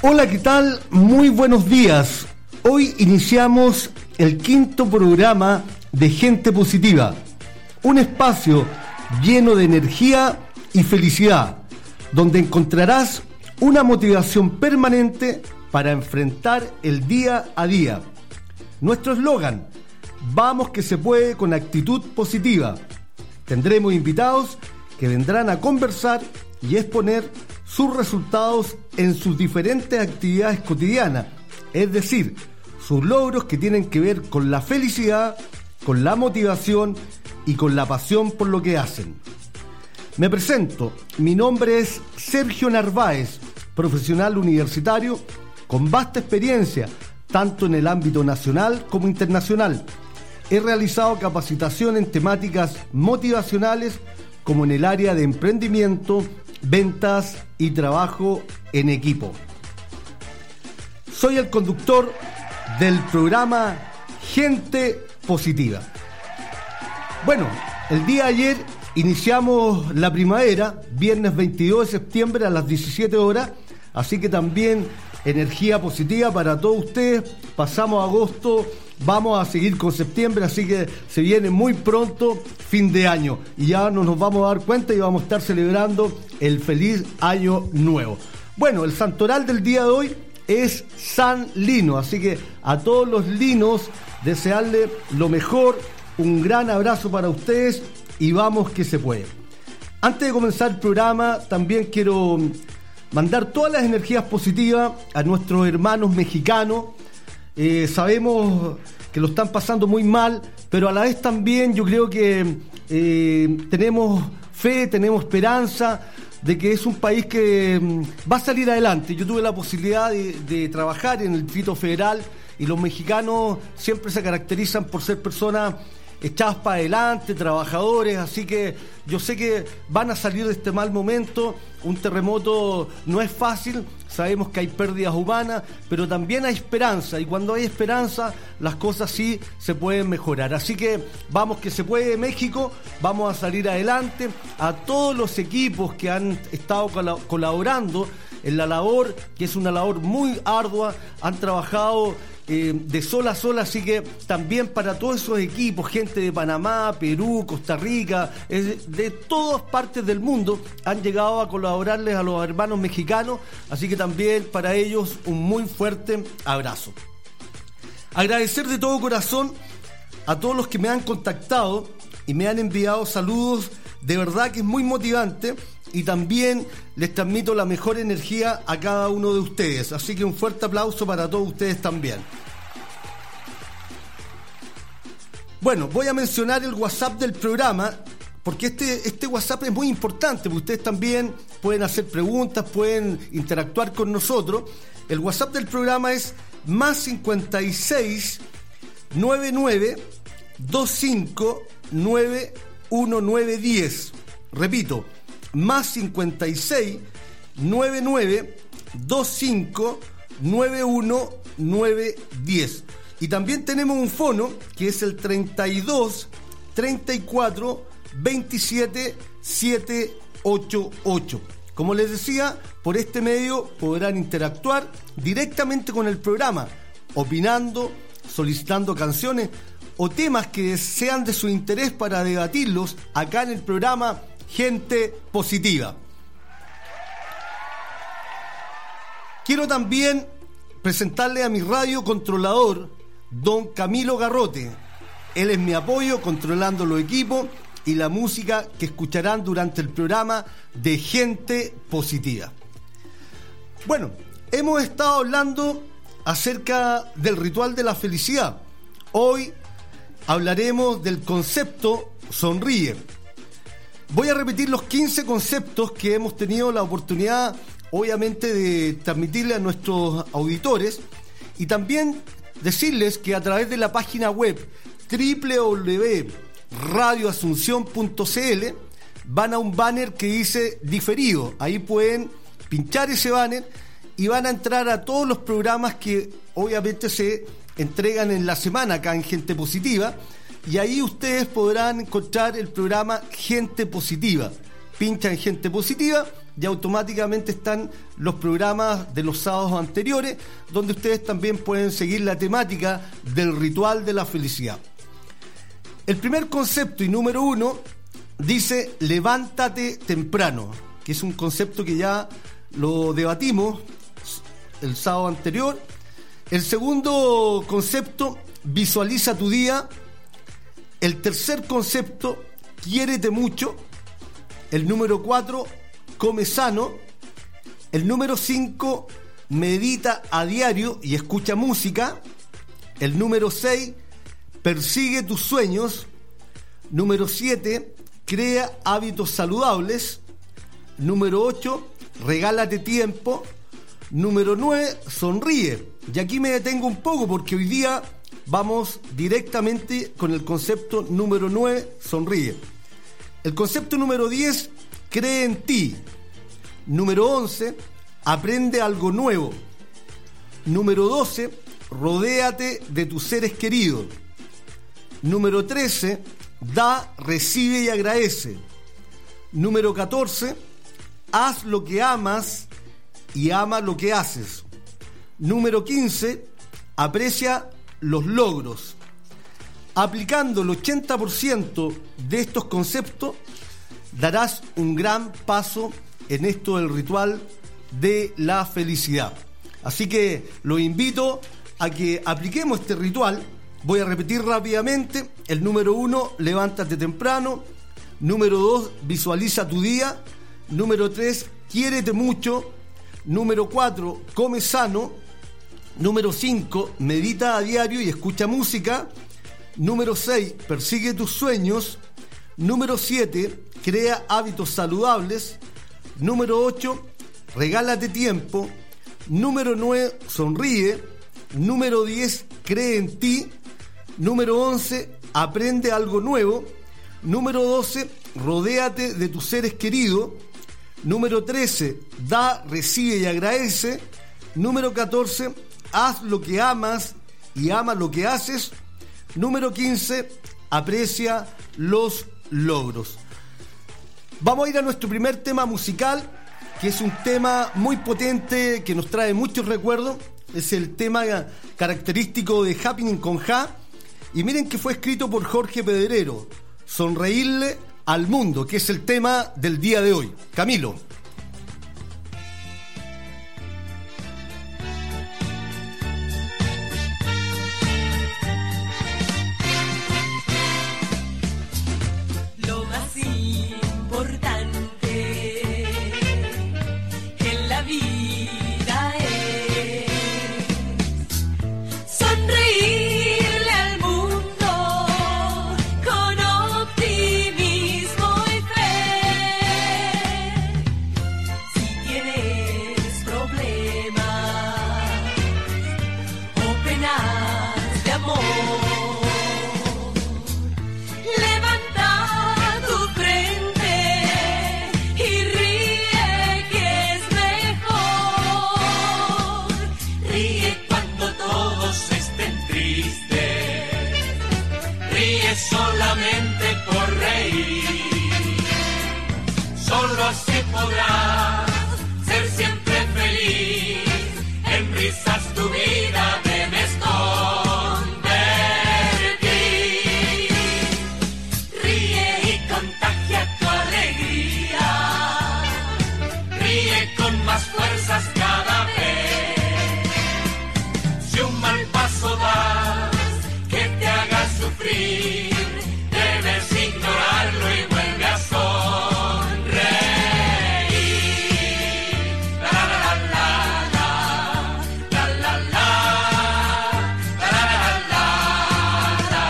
Hola, ¿qué tal? Muy buenos días. Hoy iniciamos el 5º programa de Gente Positiva, un espacio lleno de energía y felicidad, donde encontrarás una motivación permanente para enfrentar el día a día. Nuestro eslogan: vamos que se puede con actitud positiva. Tendremos invitados que vendrán a conversar y exponer sus resultados en sus diferentes actividades cotidianas, es decir, sus logros que tienen que ver con la felicidad, con la motivación y con la pasión por lo que hacen. Me presento, mi nombre es Sergio Narváez, profesional universitario con vasta experiencia tanto en el ámbito nacional como internacional. He realizado capacitación en temáticas motivacionales como en el área de emprendimiento, ventas y trabajo en equipo. Soy el conductor del programa Gente Positiva. Bueno, el día de ayer iniciamos la primavera, viernes 22 de septiembre a las 17 horas, así que también energía positiva para todos ustedes. Pasamos agosto, vamos a seguir con septiembre, así que se viene muy pronto fin de año y ya nos vamos a dar cuenta y vamos a estar celebrando el feliz año nuevo. Bueno, el santoral del día de hoy es San Lino, así que a todos los linos desearle lo mejor, un gran abrazo para ustedes y vamos que se puede. Antes de comenzar el programa, también quiero mandar todas las energías positivas a nuestros hermanos mexicanos. Sabemos que lo están pasando muy mal, pero a la vez también yo creo que tenemos fe, tenemos esperanza de que es un país que va a salir adelante. Yo tuve la posibilidad de trabajar en el Distrito Federal y los mexicanos siempre se caracterizan por ser personas echadas para adelante, trabajadores, así que yo sé que van a salir de este mal momento. Un terremoto no es fácil, sabemos que hay pérdidas humanas, pero también hay esperanza, y cuando hay esperanza las cosas sí se pueden mejorar. Así que vamos que se puede, México, vamos a salir adelante. A todos los equipos que han estado colaborando en la labor, que es una labor muy ardua, han trabajado de sol a sol, así que también para todos esos equipos, gente de Panamá, Perú, Costa Rica, de todas partes del mundo, han llegado a colaborarles a los hermanos mexicanos, así que también para ellos un muy fuerte abrazo. Agradecer de todo corazón a todos los que me han contactado y me han enviado saludos, de verdad que es muy motivante. Y también les transmito la mejor energía a cada uno de ustedes. Así que un fuerte aplauso para todos ustedes también. Bueno, voy a mencionar el WhatsApp del programa, porque este WhatsApp es muy importante, porque ustedes también pueden hacer preguntas, pueden interactuar con nosotros. El WhatsApp del programa es +56 99 25 91910. Repito, +56 99 25 91910. Y también tenemos un fono que es el 32 34 27 788. Como les decía, por este medio podrán interactuar directamente con el programa, opinando, solicitando canciones o temas que sean de su interés para debatirlos acá en el programa Gente Positiva. Quiero también presentarle a mi radio controlador, don Camilo Garrote. Él es mi apoyo controlando los equipos y la música que escucharán durante el programa de Gente Positiva. Bueno, hemos estado hablando acerca del ritual de la felicidad. Hoy hablaremos del concepto sonríe. Voy a repetir los 15 conceptos que hemos tenido la oportunidad, obviamente, de transmitirle a nuestros auditores, y también decirles que a través de la página web www.radioasunción.cl van a un banner que dice diferido. Ahí pueden pinchar ese banner y van a entrar a todos los programas que obviamente se entregan en la semana acá en Gente Positiva, y ahí ustedes podrán encontrar el programa Gente Positiva. Pinchan en Gente Positiva y automáticamente están los programas de los sábados anteriores, donde ustedes también pueden seguir la temática del ritual de la felicidad. El primer concepto y número 1 dice levántate temprano, que es un concepto que ya lo debatimos el sábado anterior. El segundo concepto, visualiza tu día. El tercer concepto, quiérete mucho. El número 4, come sano. El número 5, medita a diario y escucha música. El número 6, persigue tus sueños. Número 7, crea hábitos saludables. Número 8, regálate tiempo. Número 9, sonríe. Y aquí me detengo un poco porque hoy día vamos directamente con el concepto número 9, sonríe. El concepto número 10, cree en ti. Número 11, aprende algo nuevo. Número 12, rodéate de tus seres queridos. Número 13, da, recibe y agradece. Número 14, haz lo que amas y ama lo que haces. Número 15, aprecia los logros. Aplicando el 80% de estos conceptos, darás un gran paso en esto del ritual de la felicidad. Así que los invito a que apliquemos este ritual. Voy a repetir rápidamente. El número 1, levántate temprano. Número 2, visualiza tu día. Número 3, quiérete mucho. Número 4, come sano. Número 5, medita a diario y escucha música. Número 6, persigue tus sueños. Número 7, crea hábitos saludables. Número 8, regálate tiempo. Número 9, sonríe. Número 10, cree en ti. Número 11, aprende algo nuevo. Número 12, rodéate de tus seres queridos. Número 13, da, recibe y agradece. Número 14, haz lo que amas y ama lo que haces. Número 15, aprecia los logros. Vamos a ir a nuestro primer tema musical, que es un tema muy potente, que nos trae muchos recuerdos. Es el tema característico de Happening con Ja. Y miren que fue escrito por Jorge Pedrero, Sonreírle al Mundo, que es el tema del día de hoy. Camilo. Lo más importante en la vida es sonreírle al mundo con optimismo y fe. Si tienes problemas o penas de amor, levanta tu frente y ríe, que es mejor. Ríe cuando todos estén tristes, ríe solamente por reír. Solo así podrás ser siempre feliz. En risas tu vida debes convertir. Ríe y contagia tu alegría. Ríe con más fuerzas cada vez. Si un mal paso das que te haga sufrir, debes ignorarlo y vuelve a sonreír. La la la la la, la la la, la la la la.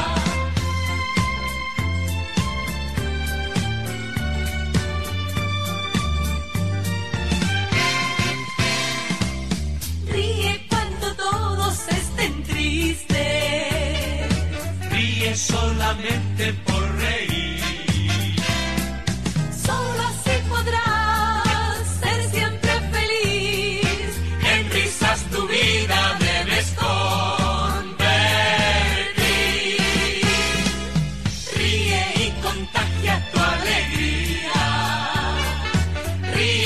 Ríe cuando todos estén tristes. Ríe solamente por reír. Solo así podrás ser siempre feliz. En risas tu vida debes convertir. Ríe y contagia tu alegría. Ríe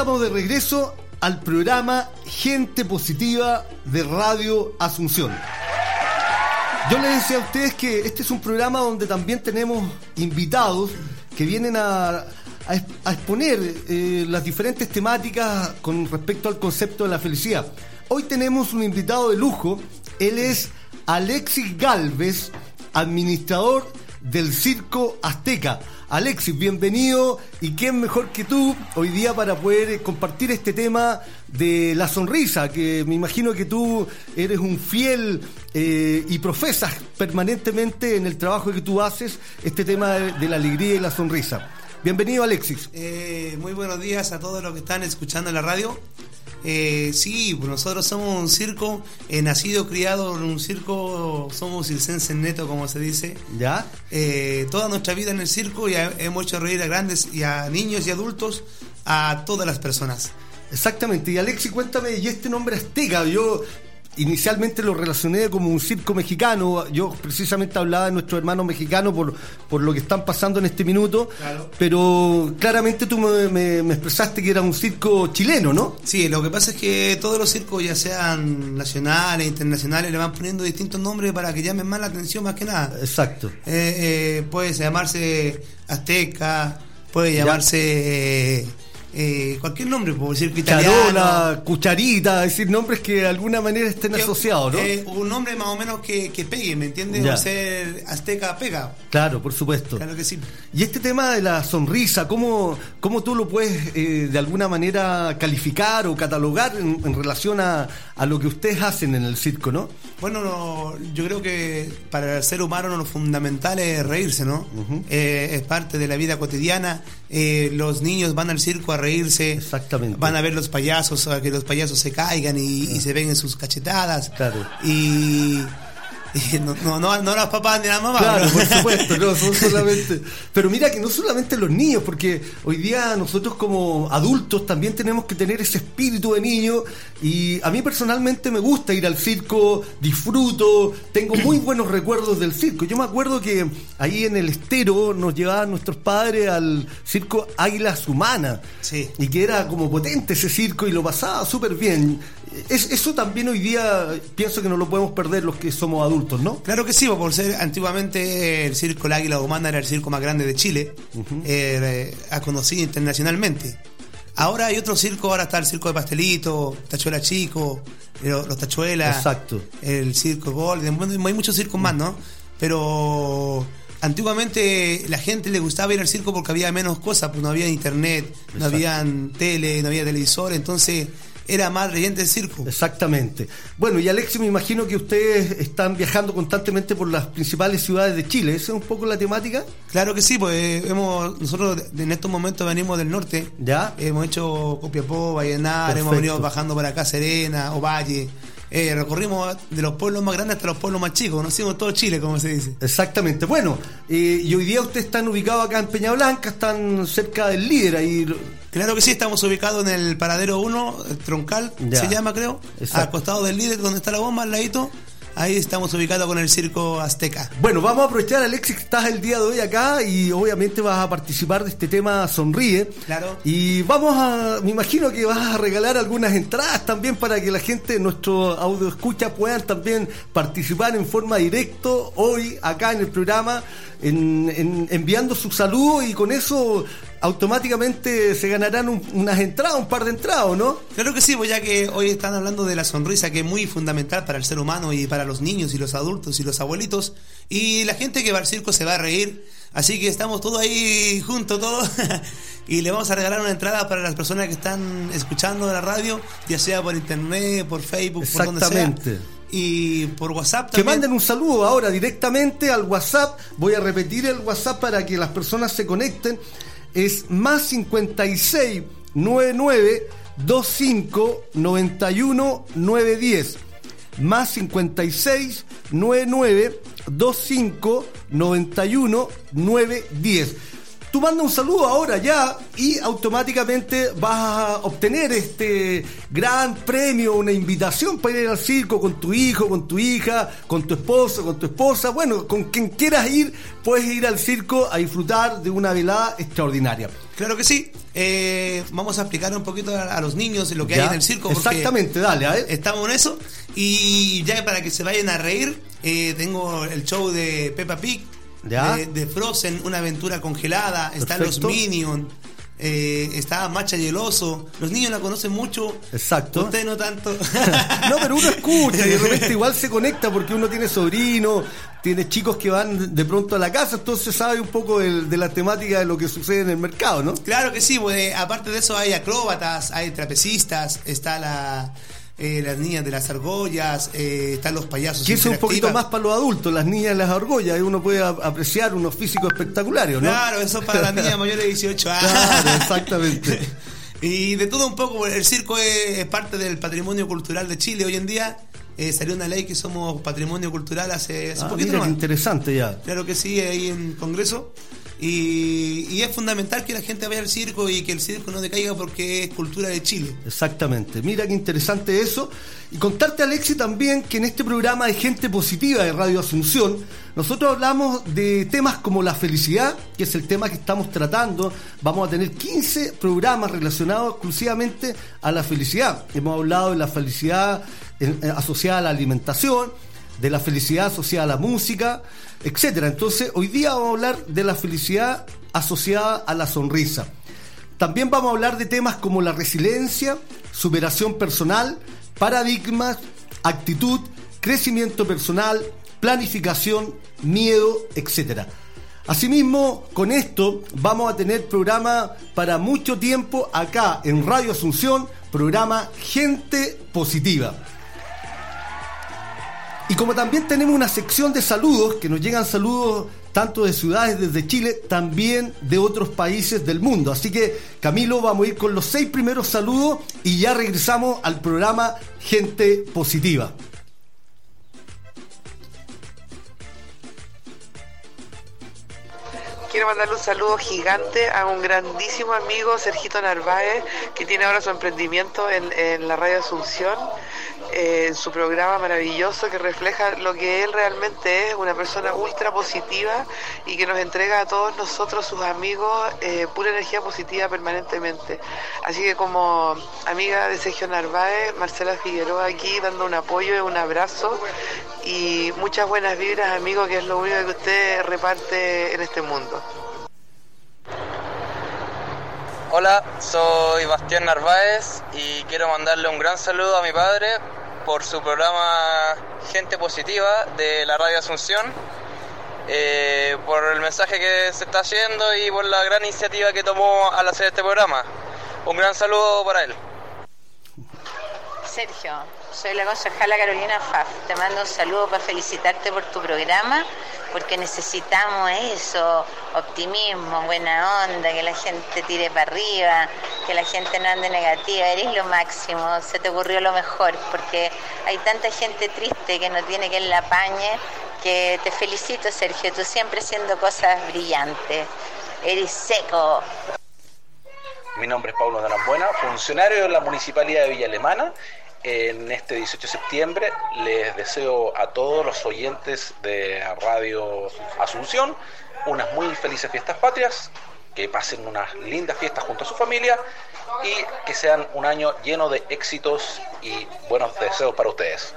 estamos de regreso al programa Gente Positiva de Radio Asunción. Yo les decía a ustedes que este es un programa donde también tenemos invitados que vienen a exponer las diferentes temáticas con respecto al concepto de la felicidad. Hoy tenemos un invitado de lujo. Él es Alexis Galvez, administrador del Circo Azteca. Alexis, bienvenido, y quién mejor que tú hoy día para poder compartir este tema de la sonrisa, que me imagino que tú eres un fiel y profesas permanentemente en el trabajo que tú haces este tema de la alegría y la sonrisa. Bienvenido, Alexis. Muy buenos días a todos los que están escuchando en la radio. Sí, pues nosotros somos un circo, nacido, criado en un circo, somos circenses neto, como se dice. ¿Ya? Toda nuestra vida en el circo y hemos hecho reír a grandes y a niños y adultos, a todas las personas. Exactamente. Y Alexis, cuéntame, ¿y este nombre Azteca? Yo inicialmente lo relacioné como un circo mexicano. Yo precisamente hablaba de nuestros hermanos mexicanos por lo que están pasando en este minuto. Claro. Pero claramente tú me expresaste que era un circo chileno, ¿no? Sí, lo que pasa es que todos los circos, ya sean nacionales, internacionales, le van poniendo distintos nombres para que llamen más la atención, más que nada. Exacto. Puede llamarse Azteca, puede llamarse cualquier nombre, por decir que italiano, Charola, Cucharita, es decir, nombres que de alguna manera estén asociados, ¿no? Un nombre más o menos que pegue, ¿me entiendes? O ser Azteca pega. Claro, por supuesto. Claro que sí. Y este tema de la sonrisa, ¿cómo tú lo puedes de alguna manera calificar o catalogar en relación a lo que ustedes hacen en el circo, ¿no? Bueno, yo creo que para el ser humano lo fundamental es reírse, ¿no? Uh-huh. Es parte de la vida cotidiana. Los niños van al circo a reírse. Exactamente. Van a ver los payasos, a que los payasos se caigan y se ven en sus cachetadas. Claro. Y no las papás ni las mamás. Claro, por supuesto, no son solamente. Pero mira que no solamente los niños, porque hoy día nosotros como adultos también tenemos que tener ese espíritu de niño. Y a mí personalmente me gusta ir al circo, disfruto, tengo muy buenos recuerdos del circo. Yo me acuerdo que ahí en el Estero nos llevaban nuestros padres al circo Águilas Humanas. Sí. Y que era como potente ese circo y lo pasaba súper bien. Eso también hoy día pienso que no lo podemos perder los que somos adultos, ¿no? Claro que sí, por ser antiguamente el circo El Águila Humana era el circo más grande de Chile, uh-huh. Conocido internacionalmente. Ahora hay otro circo, ahora está el circo de Pastelito, Tachuela Chico, los Tachuelas. Exacto. El circo Golden, bueno, hay muchos circos más, ¿no? Pero antiguamente la gente le gustaba ir al circo porque había menos cosas, pues no había internet, exacto. No había tele, no había televisor, entonces era más reyente el circo. Exactamente. Bueno, y Alexis, me imagino que ustedes están viajando constantemente por las principales ciudades de Chile. ¿Esa es un poco la temática? Claro que sí, pues nosotros en estos momentos venimos del norte. ¿Ya? Hemos hecho Copiapó, Vallenar, hemos venido bajando para acá, Serena, Ovalle. Recorrimos de los pueblos más grandes hasta los pueblos más chicos, conocimos todo Chile, como se dice. Exactamente. Bueno, y hoy día ustedes están ubicados acá en Peña Blanca, están cerca del Líder ahí. Claro que sí, estamos ubicados en el paradero 1, el Troncal, ya. Se llama, creo. Exacto. Al costado del Líder, donde está la bomba, al ladito. Ahí estamos ubicados con el circo Azteca. Bueno, vamos a aprovechar, Alexis, que estás el día de hoy acá y obviamente vas a participar de este tema Sonríe. Claro. Y me imagino que vas a regalar algunas entradas también para que la gente, nuestro audio escucha, puedan también participar en forma directa hoy acá en el programa, enviando su saludo, y con eso automáticamente se ganarán unas entradas, un par de entradas, ¿no? Claro que sí, pues ya que hoy están hablando de la sonrisa, que es muy fundamental para el ser humano y para los niños y los adultos y los abuelitos, y la gente que va al circo se va a reír, así que estamos todos ahí juntos, todos y le vamos a regalar una entrada para las personas que están escuchando la radio, ya sea por internet, por Facebook, por donde sea. Exactamente. Y por WhatsApp también. Que manden un saludo ahora directamente al WhatsApp. Voy a repetir el WhatsApp para que las personas se conecten. Es más 56 99 25 91 910. Más 56 99 25 91 910. Tú manda un saludo ahora ya y automáticamente vas a obtener este gran premio, una invitación para ir al circo con tu hijo, con tu hija, con tu esposo, con tu esposa. Bueno, con quien quieras ir, puedes ir al circo a disfrutar de una velada extraordinaria. Claro que sí. Vamos a explicar un poquito a los niños lo que hay en el circo. Exactamente, dale, a ver. Estamos en eso. Y ya para que se vayan a reír, tengo el show de Peppa Pig, de Frozen, una aventura congelada. Están Perfecto. los Minions. Está Macha y el Oso. Los niños la conocen mucho. Exacto. Usted no tanto. No, pero uno escucha y de repente igual se conecta porque uno tiene sobrinos, tiene chicos que van de pronto a la casa, entonces sabe un poco de la temática de lo que sucede en el mercado, ¿no? Claro que sí, pues, aparte de eso hay acróbatas, hay trapecistas, está las niñas de las argollas, están los payasos. Que eso es un poquito más para los adultos, las niñas de las argollas, ahí uno puede apreciar unos físicos espectaculares, ¿no? Claro, eso es para las niñas mayores de 18 años. Claro, exactamente. Y de todo un poco, el circo es parte del patrimonio cultural de Chile hoy en día. Salió una ley que somos patrimonio cultural hace poquito. Mira, qué interesante ya. Claro que sí, ahí en Congreso. Y es fundamental que la gente vaya al circo y que el circo no decaiga porque es cultura de Chile. Exactamente, mira qué interesante eso. Y contarte, Alexi, también que en este programa de Gente Positiva de Radio Asunción, nosotros hablamos de temas como la felicidad, que es el tema que estamos tratando. Vamos a tener 15 programas relacionados exclusivamente a la felicidad. Hemos hablado de la felicidad asociada a la alimentación, de la felicidad asociada a la música, etcétera. Entonces, hoy día vamos a hablar de la felicidad asociada a la sonrisa. También vamos a hablar de temas como la resiliencia, superación personal, paradigmas, actitud, crecimiento personal, planificación, miedo, etcétera. Asimismo, con esto vamos a tener programa para mucho tiempo acá en Radio Asunción, programa Gente Positiva. Y como también tenemos una sección de saludos, que nos llegan saludos tanto de ciudades desde Chile, también de otros países del mundo. Así que, Camilo, vamos a ir con los 6 primeros saludos y ya regresamos al programa Gente Positiva. Quiero mandarle un saludo gigante a un grandísimo amigo, Sergito Narváez, que tiene ahora su emprendimiento en la Radio Asunción, en su programa maravilloso que refleja lo que él realmente es, una persona ultra positiva y que nos entrega a todos nosotros, sus amigos, pura energía positiva permanentemente. Así que como amiga de Sergio Narváez, Marcela Figueroa aquí dando un apoyo y un abrazo y muchas buenas vibras, amigo, que es lo único que usted reparte en este mundo. Hola, soy Bastián Narváez y quiero mandarle un gran saludo a mi padre por su programa Gente Positiva de la Radio Asunción, por el mensaje que se está haciendo y por la gran iniciativa que tomó al hacer este programa. Un gran saludo para él. Sergio, soy la concejala Carolina Pfaff. Te mando un saludo para felicitarte por tu programa, porque necesitamos eso, optimismo, buena onda, que la gente tire para arriba, que la gente no ande negativa. Eres lo máximo, se te ocurrió lo mejor, porque hay tanta gente triste que no tiene quien la apañe, que te felicito, Sergio, tú siempre haciendo cosas brillantes. Eres seco. Mi nombre es Paulo Narambuena, funcionario de la Municipalidad de Villa Alemana. En este 18 de septiembre les deseo a todos los oyentes de Radio Asunción unas muy felices fiestas patrias, que pasen unas lindas fiestas junto a su familia y que sean un año lleno de éxitos y buenos deseos para ustedes.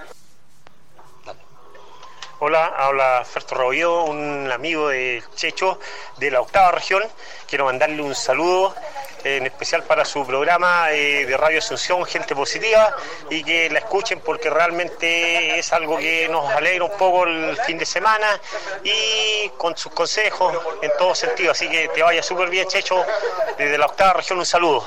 Hola, habla Ferto Robillo, un amigo de Checho de la 8ª región. Quiero mandarle un saludo en especial para su programa de Radio Asunción, Gente Positiva, y que la escuchen porque realmente es algo que nos alegra un poco el fin de semana y con sus consejos en todo sentido. Así que te vaya súper bien, Checho, desde la 8ª región, un saludo.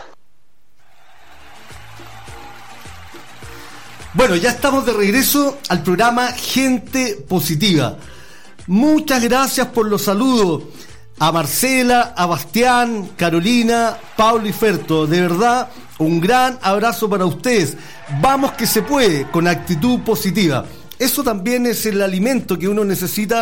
Bueno, ya estamos de regreso al programa Gente Positiva. Muchas gracias por los saludos a Marcela, a Bastián, Carolina, Pablo y Ferto. De verdad, un gran abrazo para ustedes. Vamos que se puede, con actitud positiva. Eso también es el alimento que uno necesita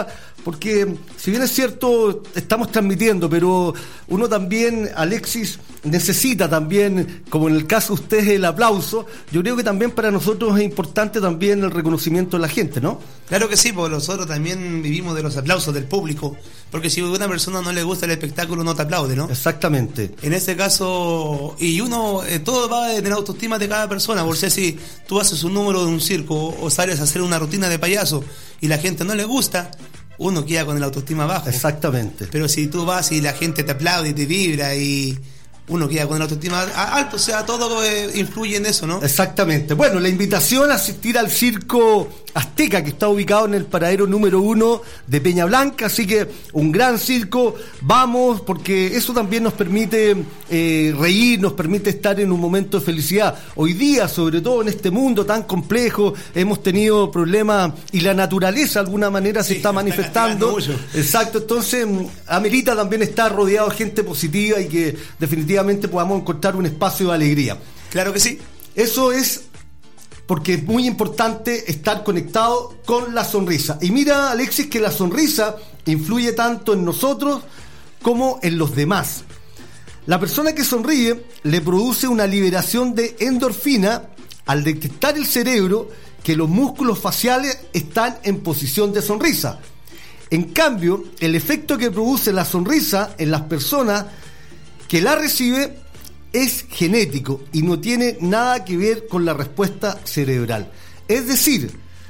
porque si bien es cierto, estamos transmitiendo, pero uno también, Alexis, necesita también, como en el caso de ustedes, el aplauso. Yo creo que también para nosotros es importante también el reconocimiento de la gente, ¿no? Claro que sí, porque nosotros también vivimos de los aplausos del público, porque si a una persona no le gusta el espectáculo no te aplaude, ¿no? Exactamente. En este caso, y uno, todo va de la autoestima de cada persona, por si tú haces un número de un circo o sales a hacer una rutina de payaso y la gente no le gusta, uno queda con el autoestima bajo. Exactamente. Pero si tú vas y la gente te aplaude y te vibra y uno queda con el autoestima alto, o sea, todo influye en eso, ¿no? Exactamente. Bueno, la invitación a asistir al Circo Azteca, que está ubicado en el paradero número 1 de Peña Blanca, así que un gran circo. Vamos, porque eso también nos permite reír, nos permite estar en un momento de felicidad. Hoy día, sobre todo en este mundo tan complejo, hemos tenido problemas y la naturaleza de alguna manera se está manifestando. Exacto, entonces amerita también estar rodeado de gente positiva y que definitivamente podamos encontrar un espacio de alegría. Claro que sí. Eso es porque es muy importante estar conectado con la sonrisa. Y mira, Alexis, que la sonrisa influye tanto en nosotros como en los demás. La persona que sonríe le produce una liberación de endorfina al detectar el cerebro que los músculos faciales están en posición de sonrisa. En cambio, el efecto que produce la sonrisa en las personas que la recibe es genético y no tiene nada que ver con la respuesta cerebral. Es decir,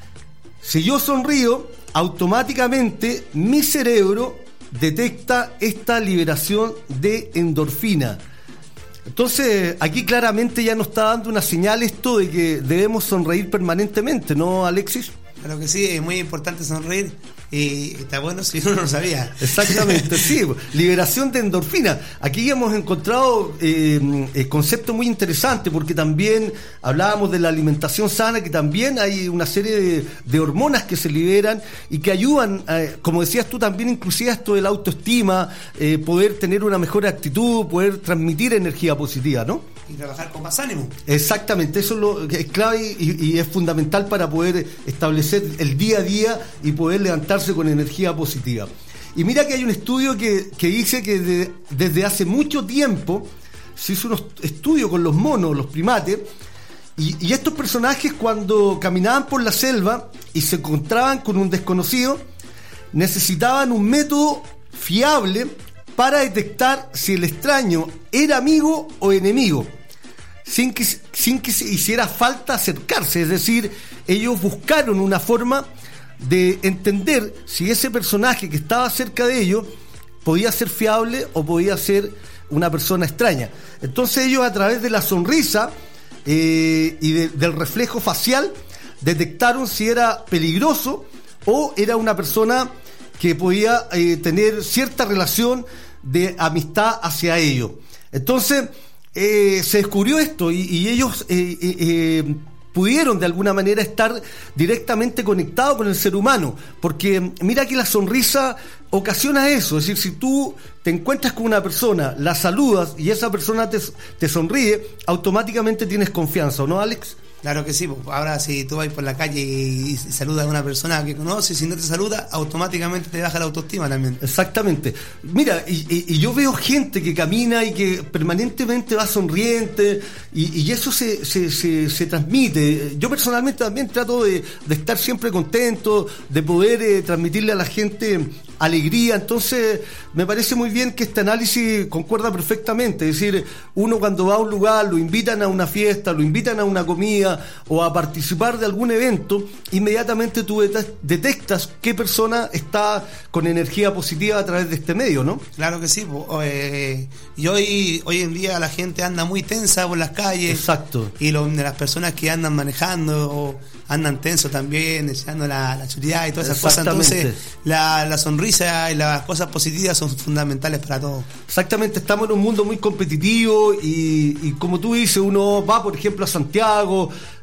si yo sonrío, automáticamente mi cerebro detecta esta liberación de endorfina. Entonces, aquí claramente ya nos está dando una señal esto de que debemos sonreír permanentemente, ¿no, Alexis? Claro que sí, es muy importante sonreír y está bueno si uno no lo sabía. Exactamente, sí, liberación de endorfina. Aquí hemos encontrado conceptos muy interesantes, porque también hablábamos de la alimentación sana, que también hay una serie de hormonas que se liberan y que ayudan, como decías tú también, inclusive a esto de la autoestima, poder tener una mejor actitud, poder transmitir energía positiva, ¿no? Y trabajar con más ánimo. Exactamente, eso es lo que es clave y es fundamental para poder establecer el día a día y poder levantarse con energía positiva. Y mira que hay un estudio que dice que desde hace mucho tiempo se hizo un estudio con los monos, los primates, y estos personajes, cuando caminaban por la selva y se encontraban con un desconocido, necesitaban un método fiable para detectar si el extraño era amigo o enemigo, sin que se hiciera falta acercarse. Es decir, ellos buscaron una forma de entender si ese personaje que estaba cerca de ellos podía ser fiable o podía ser una persona extraña. Entonces ellos, a través de la sonrisa y del reflejo facial, detectaron si era peligroso o era una persona que podía tener cierta relación de amistad hacia ellos. Entonces se descubrió esto y ellos pudieron de alguna manera estar directamente conectados con el ser humano, porque mira que la sonrisa ocasiona eso. Es decir, si tú te encuentras con una persona, la saludas y esa persona te sonríe, automáticamente tienes confianza, ¿o no, Alex? Claro que sí. Ahora, si tú vas por la calle y saludas a una persona que conoces, si no te saluda, automáticamente te baja la autoestima también. Exactamente. Mira, y yo veo gente que camina y que permanentemente va sonriente, y eso se transmite. Yo personalmente también trato de estar siempre contento, de poder transmitirle a la gente alegría. Entonces me parece muy bien que este análisis concuerda perfectamente. Es decir, uno cuando va a un lugar, lo invitan a una fiesta, lo invitan a una comida o a participar de algún evento, inmediatamente tú detectas qué persona está con energía positiva a través de este medio, ¿no? Claro que sí. Y hoy en día la gente anda muy tensa por las calles. Exacto. Y de las personas que andan manejando andan tensos también, echando la seguridad y todas esas cosas. Entonces la sonrisa y las cosas positivas son fundamentales para todos. Exactamente, estamos en un mundo muy competitivo y como tú dices, uno va, por ejemplo, a Santiago,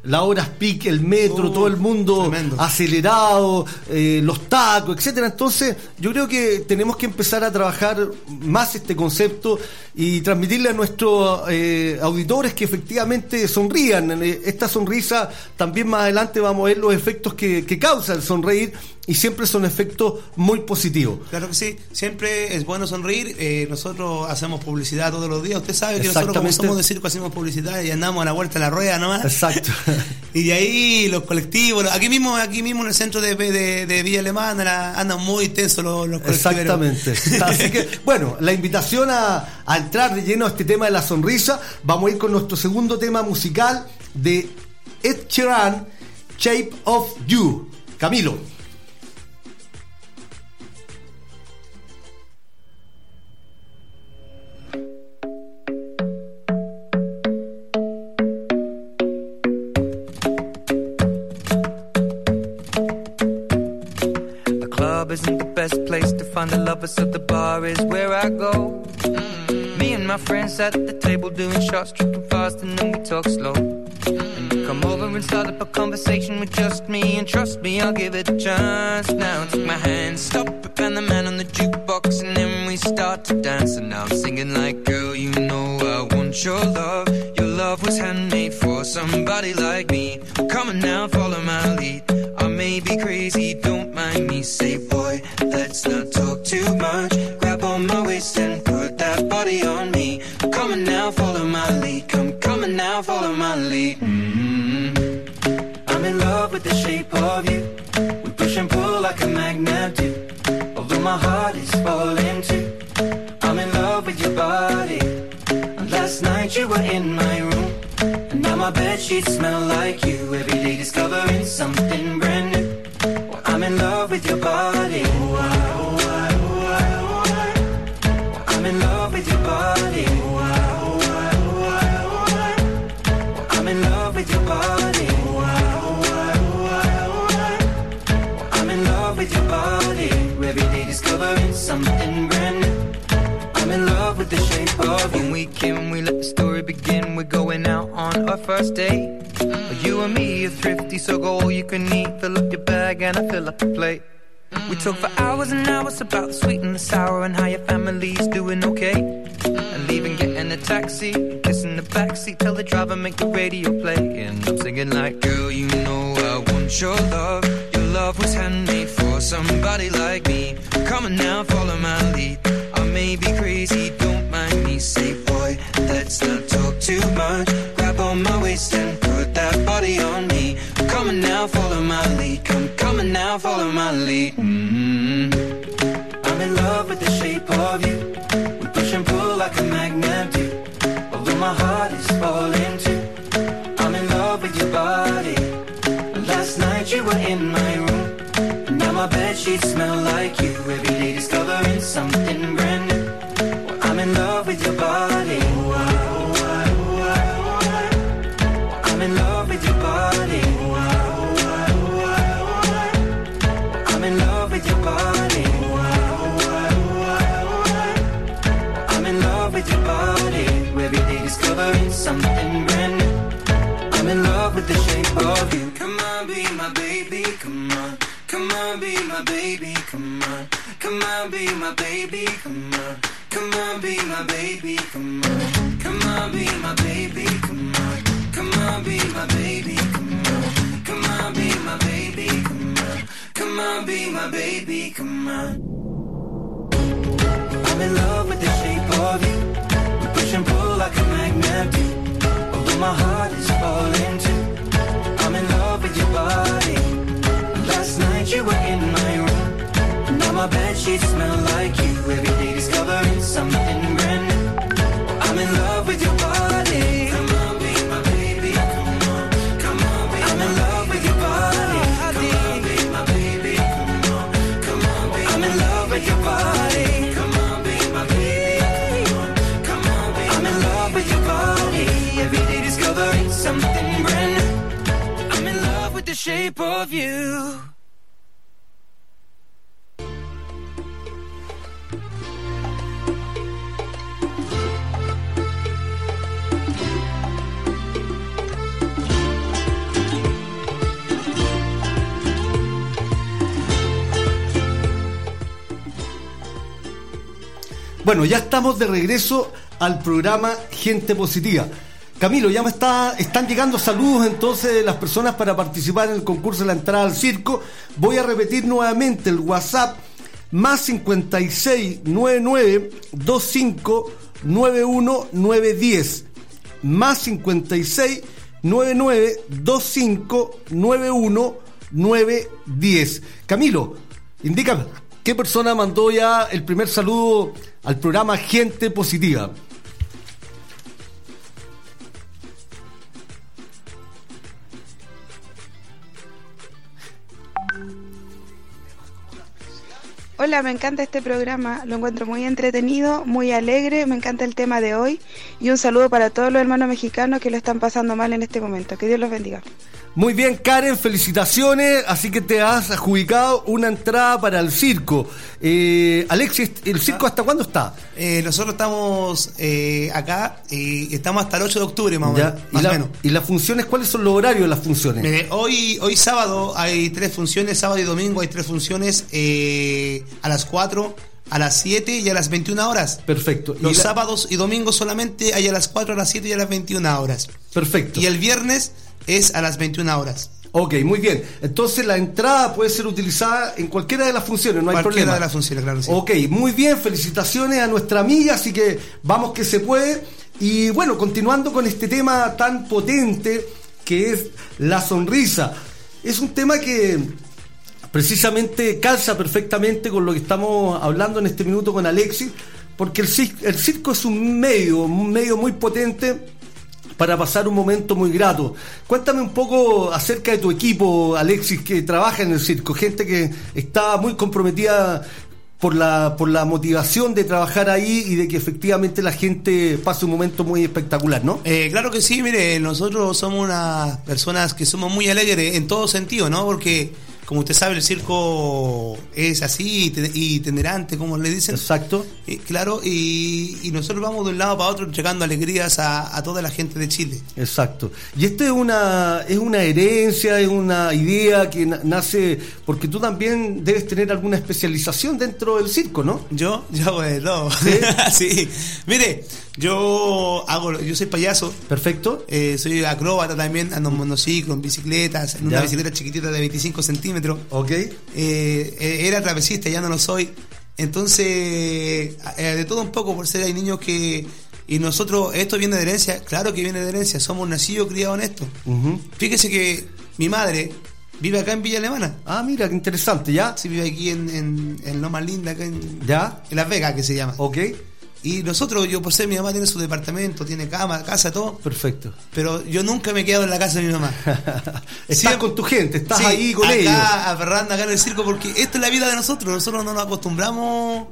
las horas peak, el metro, todo el mundo tremendo. acelerado, los tacos, etcétera. Entonces, yo creo que tenemos que empezar a trabajar más este concepto y transmitirle a nuestros auditores que efectivamente sonrían. Esta sonrisa también más adelante vamos a ver los efectos que causa el sonreír, y siempre son efectos muy positivos. Claro que sí, siempre es bueno sonreír. Nosotros hacemos publicidad todos los días. Usted sabe que nosotros, como somos de circo, hacemos publicidad y andamos a la vuelta de la rueda nomás. Exacto. Y de ahí los colectivos, aquí mismo en el centro de Villa Alemana andan muy tensos los colectivos. Exactamente. Así que, bueno, la invitación a entrar de lleno a este tema de la sonrisa. Vamos a ir con nuestro segundo tema musical de Ed Sheeran, Shape of You. Camilo. Isn't the best place to find the lovers, so the bar is where I go. Me and my friends at the table doing shots, tripping fast, and then we talk slow. And you come over and start up a conversation with just me, and trust me, I'll give it a chance. Now take my hand, stop it, and the man on the jukebox, and then we start to dance. And now I'm singing like, girl, you know I want your love. Your love was handmade for somebody like me. Come on now, follow my lead. I may be crazy, don't mind me. Say, boy, let's not talk too much. Grab on my waist and put that body on me. Come on now, follow my lead. Come on now, follow my lead. I'm in love with the shape of you. We push and pull like a magnet do. Although my heart is falling too. I'm in love with your body. And last night you were in my room. And now my bedsheets smell like you. Every day discovering something brand new. Well, I'm in love with your body. Well, I'm in love with your body. Well, I'm in love with your body. Well, I'm in love with your body. Every day discovering something brand new. I'm in love with the shape of you. When we came, we let the story begin. We're going out on our first date. You and me are thrifty, so go all you can eat. Fill up your bag and I fill up the plate. We talk for hours and hours about the sweet and the sour and how your family's doing okay. And leaving, getting a taxi, kissing the backseat, tell the driver make the radio play. And I'm singing like, girl, you know I want your love. Your love was handmade for somebody like me. Come on now, follow my lead. I may be crazy, don't mind me. Say, boy, let's not talk too much. Grab on my waist and put that body on me. Come on now, follow my lead. Come on now, follow my lead. I'm in love with the shape of you. We push and pull like a magnet do. Although my heart is falling too. I'm in love with your body. Last night you were in my room. And now my bedsheets smell like you. Every day discovering something brand new. Well, I'm in love with your body. I'm in love with your body. I'm in love with your body. I'm in love with your body. Every day discovering something brand new. I'm in love with the shape of you. Come on, be my baby, come on. Come on, be my baby, come on. Come on, be my baby, come on. Come on, be my baby, come on. Come on, be my baby, come on. Come on, be my baby, come on. Come on, be my baby, come on. Come on, be my baby, come on. I'm in love with the shape of you. We push and pull like a magnet do. Although my heart is falling too. I'm in love with your body. Last night you were in my room. Now my bedsheets smell like you. Every day discovering something brand new. I'm in love with your body. Come on, be my baby. Come on, come on, be I'm in love with your body. Come on, be my baby. Come on, come on, be I'm in love with your body. Come on, be my baby. Come on, come on, be I'm in love with your body. Every day discovering something brand new. I'm in love with the shape of you. Bueno, ya estamos de regreso al programa Gente Positiva. Camilo, ya están llegando saludos entonces de las personas para participar en el concurso de la entrada al circo. Voy a repetir nuevamente el WhatsApp más 5699 25 91 910 más 5699 25 91 910. Camilo, indícame, ¿qué persona mandó ya el primer saludo al programa Gente Positiva? Hola, me encanta este programa, lo encuentro muy entretenido, muy alegre, me encanta el tema de hoy y un saludo para todos los hermanos mexicanos que lo están pasando mal en este momento. Que Dios los bendiga. Muy bien, Karen, felicitaciones, así que te has adjudicado una entrada para el circo. Alexis, ¿el circo hasta cuándo está? Nosotros estamos acá y estamos hasta el 8 de octubre más o menos. ¿Y las funciones, cuáles son los horarios de las funciones? Mire, hoy sábado hay 3 funciones, sábado y domingo hay 3 funciones a las 4, a las 7 y a las 21 horas. Perfecto. Los sábados y domingos solamente hay a las 4, a las 7 y a las 21 horas. Perfecto. Y el viernes es a las 21 horas. Ok, muy bien. Entonces la entrada puede ser utilizada en cualquiera de las funciones, no hay problema. Cualquiera de las funciones, claro. Sí. Ok, muy bien, felicitaciones a nuestra amiga, así que vamos que se puede. Y bueno, continuando con este tema tan potente que es la sonrisa. Es un tema que precisamente calza perfectamente con lo que estamos hablando en este minuto con Alexis, porque el circo es un medio muy potente para pasar un momento muy grato. Cuéntame un poco acerca de tu equipo, Alexis, que trabaja en el circo, gente que está muy comprometida por la motivación de trabajar ahí y de que efectivamente la gente pase un momento muy espectacular, ¿no? Claro que sí, mire, nosotros somos unas personas que somos muy alegres en todo sentido, ¿no? Porque, como usted sabe, el circo es así, itinerante, como le dicen. Exacto. Claro, y nosotros vamos de un lado para otro entregando alegrías a toda la gente de Chile. Exacto. Y esto es una herencia, es una idea que nace porque tú también debes tener alguna especialización dentro del circo, ¿no? Yo bueno, ¿Sí? Sí. Mire, yo soy payaso. Perfecto. Soy acróbata también, ando en monociclo, en bicicletas, en una bicicleta chiquitita de 25 centímetros. Ok. Era trapecista, ya no lo soy. Entonces, de todo un poco, por ser hay niños que... Y nosotros, esto viene de herencia, claro que viene de herencia, somos nacidos, criados en esto. Uh-huh. Fíjese que mi madre vive acá en Villa Alemana. Ah, mira, qué interesante, ¿ya? Sí, vive aquí en Loma Linda, acá en Las Vegas, que se llama. Ok. Y nosotros, yo por ser mi mamá tiene su departamento, tiene cama, casa, todo. Perfecto. Pero yo nunca me he quedado en la casa de mi mamá. Estás con tu gente, estás sí, ahí con acá, ellos. Aferrando acá en el circo, porque esta es la vida de nosotros. Nosotros no nos acostumbramos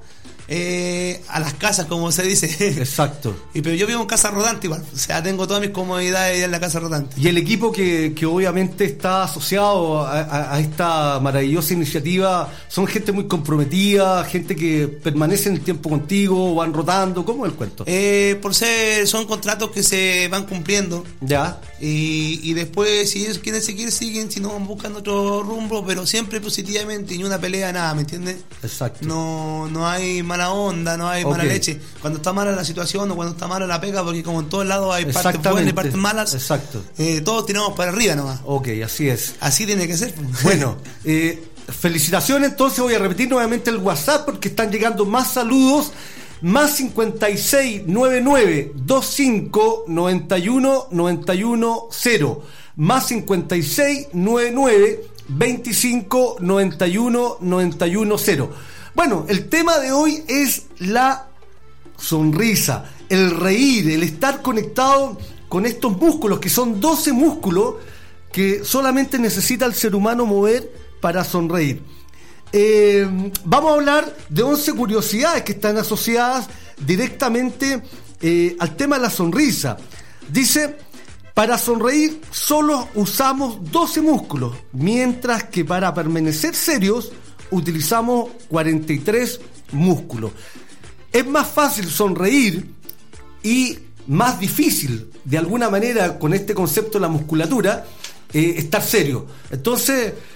a las casas, como se dice. Exacto. Pero yo vivo en casa rodante igual. O sea, tengo todas mis comodidades en la casa rodante. Y el equipo que obviamente está asociado a esta maravillosa iniciativa son gente muy comprometida, gente que permanece en el tiempo contigo, van rotando. ¿Cómo es el cuento? Son contratos que se van cumpliendo. Ya. Y después, si ellos quieren seguir, siguen, si no van buscando otro rumbo, pero siempre positivamente, ni una pelea, nada, ¿me entiendes? Exacto. No hay mala onda, no hay mala leche. Cuando está mala la situación o cuando está mala la pega, porque como en todos lados hay partes buenas y partes malas. Exacto. Todos tiramos para arriba nomás. Ok, así es. Así tiene que ser. Bueno, felicitaciones. Entonces voy a repetir nuevamente el WhatsApp porque están llegando más saludos. Más 5699 25 91 91 0. Más 5699 25 91 91 0. Bueno, el tema de hoy es la sonrisa, el reír, el estar conectado con estos músculos, que son 12 músculos que solamente necesita el ser humano mover para sonreír. Vamos a hablar de 11 curiosidades que están asociadas directamente al tema de la sonrisa. Dice, para sonreír solo usamos 12 músculos, mientras que para permanecer serios utilizamos 43 músculos. Es más fácil sonreír y más difícil, de alguna manera, con este concepto de la musculatura, estar serio. Entonces,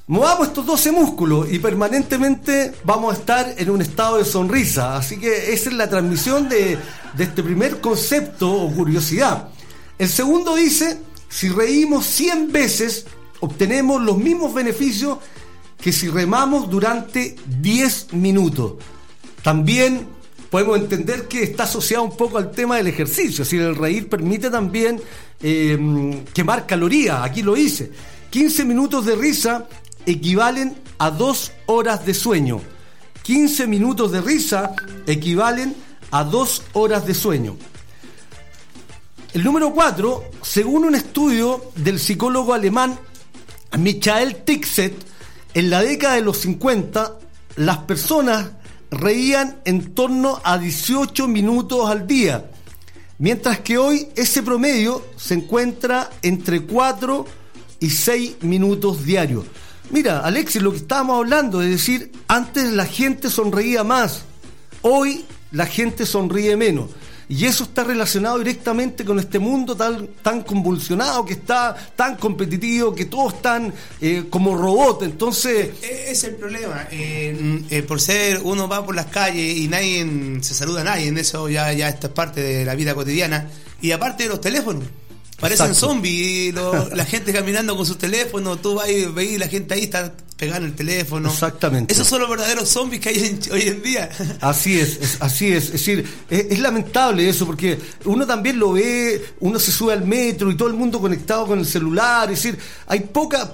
Movamos estos 12 músculos y permanentemente vamos a estar en un estado de sonrisa. Así que esa es la transmisión de este primer concepto o curiosidad. El segundo dice, si reímos 100 veces, obtenemos los mismos beneficios que si remamos durante 10 minutos. También podemos entender que está asociado un poco al tema del ejercicio. Es decir, el reír permite también quemar calorías. Aquí lo hice. 15 minutos de risa equivalen a 2 horas de sueño. 15 minutos de risa equivalen a 2 horas de sueño. El número 4, según un estudio del psicólogo alemán Michael Tixet, en la década de los 50, las personas reían en torno a 18 minutos al día, mientras que hoy ese promedio se encuentra entre 4 y 6 minutos diarios. Mira, Alexis, lo que estábamos hablando, es decir, antes la gente sonreía más, hoy la gente sonríe menos. Y eso está relacionado directamente con este mundo tan convulsionado, que está tan competitivo, que todos están como robots. Entonces es el problema. Por ser uno va por las calles y nadie se saluda a nadie, en eso ya esta es parte de la vida cotidiana. Y aparte de los teléfonos, parecen zombies, la gente caminando con sus teléfonos, tú vas y veis la gente ahí está pegada en el teléfono. Exactamente. Esos son los verdaderos zombies que hay hoy en día. Así es. Es decir, es lamentable eso, porque uno también lo ve, uno se sube al metro y todo el mundo conectado con el celular. Es decir, hay poca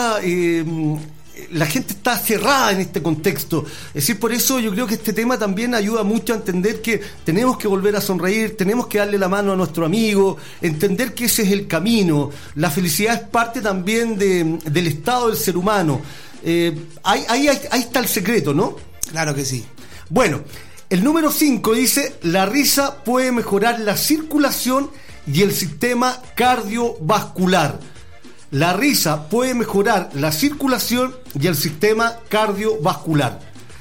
la gente está cerrada en este contexto. Es decir, por eso yo creo que este tema también ayuda mucho a entender que tenemos que volver a sonreír, tenemos que darle la mano a nuestro amigo, entender que ese es el camino. La felicidad es parte también del estado del ser humano. Ahí está el secreto, ¿no? Claro que sí. Bueno, el número 5 dice, la risa puede mejorar la circulación y el sistema cardiovascular. La risa puede mejorar la circulación y el sistema cardiovascular.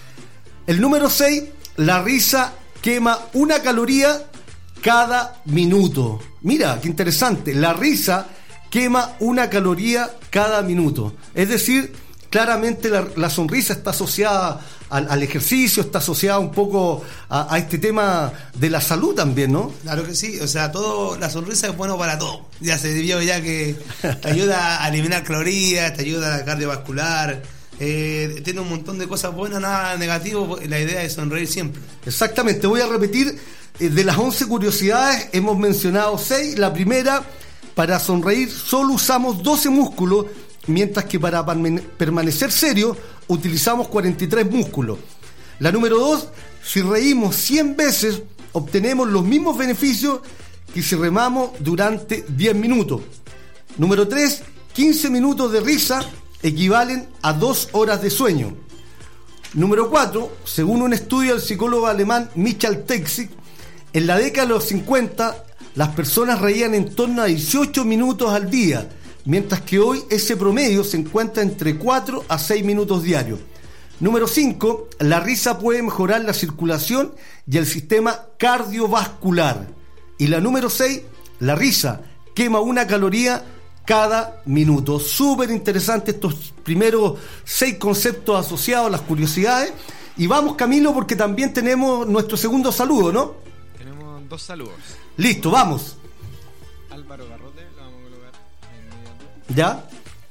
El número 6, la risa quema 1 caloría cada minuto. Mira, qué interesante. La risa quema 1 caloría cada minuto. Es decir, claramente la sonrisa está asociada al ejercicio, está asociada un poco a este tema de la salud también, ¿no? Claro que sí, o sea, la sonrisa es bueno para todo. Ya se vio ya que te ayuda a eliminar calorías, te ayuda a cardiovascular, tiene un montón de cosas buenas, nada negativo, la idea es sonreír siempre. Exactamente, voy a repetir, de las 11 curiosidades hemos mencionado 6. La primera, para sonreír solo usamos 12 músculos, mientras que para permanecer serio utilizamos 43 músculos. La número 2, si reímos 100 veces, obtenemos los mismos beneficios que si remamos durante 10 minutos. Número 3, 15 minutos de risa equivalen a 2 horas de sueño. Número 4, según un estudio del psicólogo alemán Michael Tixet, en la década de los 50 las personas reían en torno a 18 minutos al día, mientras que hoy ese promedio se encuentra entre 4 a 6 minutos diarios. Número 5, la risa puede mejorar la circulación y el sistema cardiovascular. Y la número 6, la risa quema 1 caloría cada minuto. Súper interesante estos primeros 6 conceptos asociados, las curiosidades. Y vamos, Camilo, porque también tenemos nuestro segundo saludo, ¿no? Tenemos 2 saludos. Listo, vamos. Álvaro Garrote, lo vamos a colocar en medio. ¿Ya?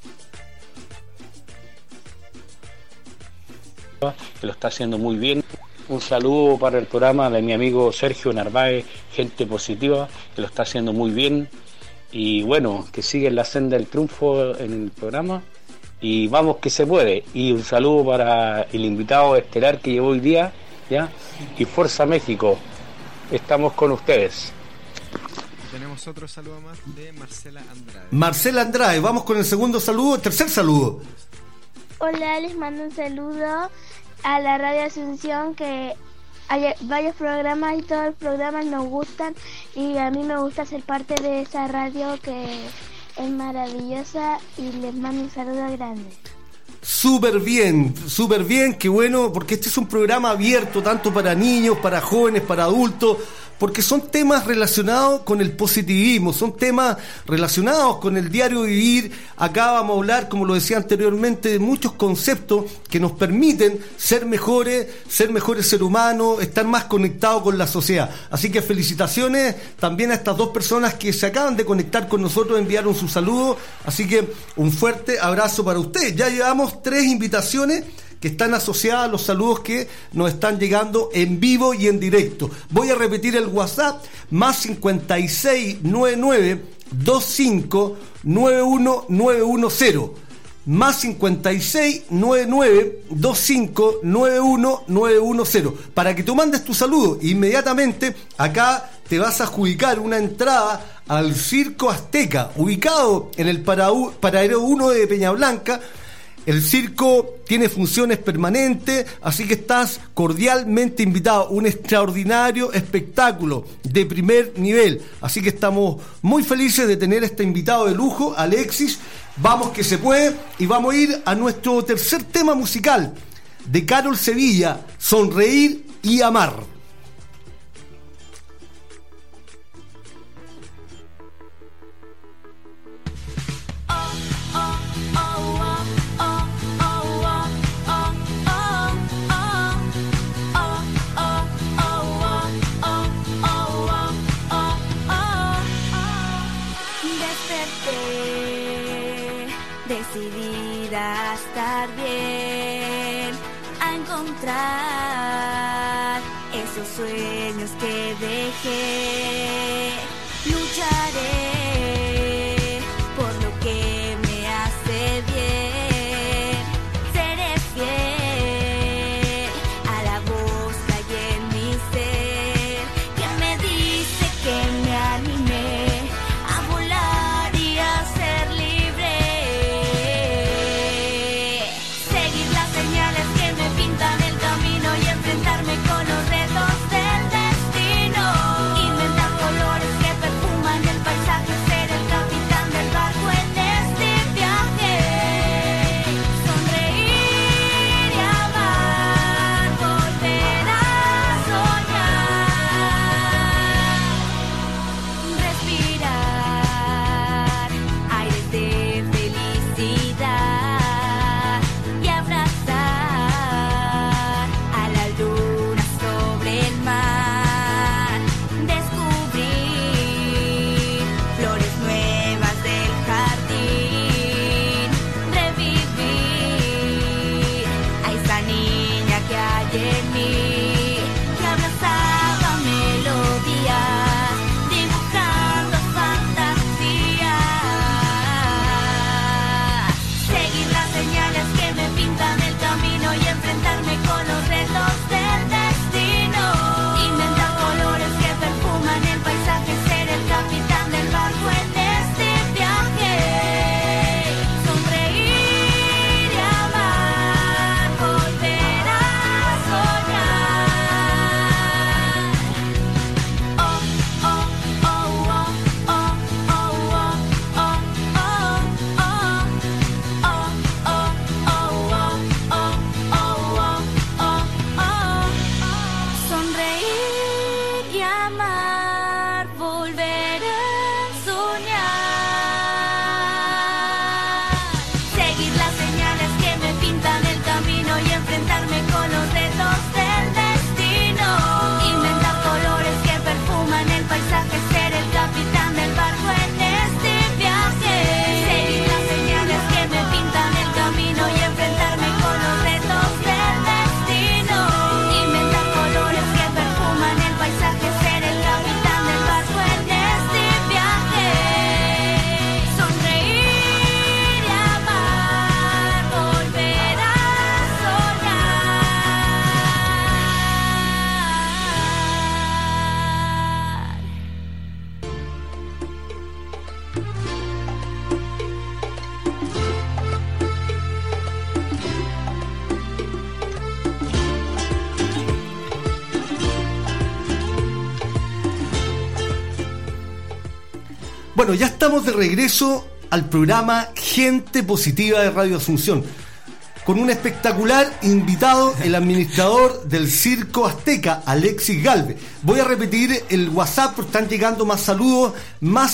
Que lo está haciendo muy bien. Un saludo para el programa de mi amigo Sergio Narváez, Gente Positiva, que lo está haciendo muy bien. Y bueno, que sigue en la senda del triunfo en el programa. Y vamos que se puede. Y un saludo para el invitado estelar que llevó hoy día, ¿ya? Y Fuerza México, estamos con ustedes. Tenemos otro saludo más de Marcela Andrade. Marcela Andrade, vamos con el segundo saludo, tercer saludo. Hola, les mando un saludo a la Radio Asunción, que hay varios programas y todos los programas nos gustan, y a mí me gusta ser parte de esa radio que es maravillosa, y les mando un saludo grande. Súper bien, qué bueno, porque este es un programa abierto tanto para niños, para jóvenes, para adultos, porque son temas relacionados con el positivismo, son temas relacionados con el diario vivir. Acá vamos a hablar, como lo decía anteriormente, de muchos conceptos que nos permiten ser mejores seres humanos, estar más conectados con la sociedad. Así que felicitaciones también a estas dos personas que se acaban de conectar con nosotros, enviaron su saludo, así que un fuerte abrazo para ustedes. Ya llevamos 3 invitaciones que están asociadas a los saludos que nos están llegando en vivo y en directo. Voy a repetir el WhatsApp, más 5699 25 91910, más 5699 25 91910, para que tú mandes tu saludo. Inmediatamente acá te vas a adjudicar una entrada al Circo Azteca, ubicado en el Paradero 1 de Peña Blanca. El circo tiene funciones permanentes, así que estás cordialmente invitado. Un extraordinario espectáculo de primer nivel. Así que estamos muy felices de tener este invitado de lujo, Alexis. Vamos que se puede, y vamos a ir a nuestro tercer tema musical de Carol Sevilla, Sonreír y Amar. Decidida a estar bien, a encontrar esos sueños que dejé. Lucharé por lo que me hace bien. Seré fiel a la voz que hay en mi ser, que me dice que me animé a volar y a ser libre. Seguir las señales que me pintan el camino y enfrentarme con los retos del destino. Inventar colores que perfuman el paisaje, ser el capitán del barco en este viaje. Sonreír y amar, volver a soñar. Respirar aires de felicidad y abrazar a la luna sobre el mar. Descubrir flores nuevas del jardín. Revivir a esa niña que hay en mí, que abrazaba melodías, dibujando fantasías. Seguir las señales que me pintan el camino y enfrentarme con los retos del destino. Inventar colores que perfuman el paisaje, ser el capitán del barco en este viaje. Sonreír y amar, volver a soñar. Oh, oh, oh, oh, oh, oh, oh, oh, oh, sonreír y amar, volver a soñar. Seguir las señales que me pintan el camino y enfrentarme con los retos del destino. Inventar colores que perfuman el paisaje, ser el capitán del barco en este viaje. Seguir las señales que me pintan el camino y enfrentarme con los retos del destino. Inventar colores que perfuman el paisaje, ser el capitán del barco en este viaje. Sonreír y amar, volver a soñar. Bueno, ya estamos de regreso al programa Gente Positiva de Radio Asunción. con un espectacular invitado, el administrador del Circo Azteca, Alexis Galvez. Voy a repetir el WhatsApp porque están llegando más saludos, más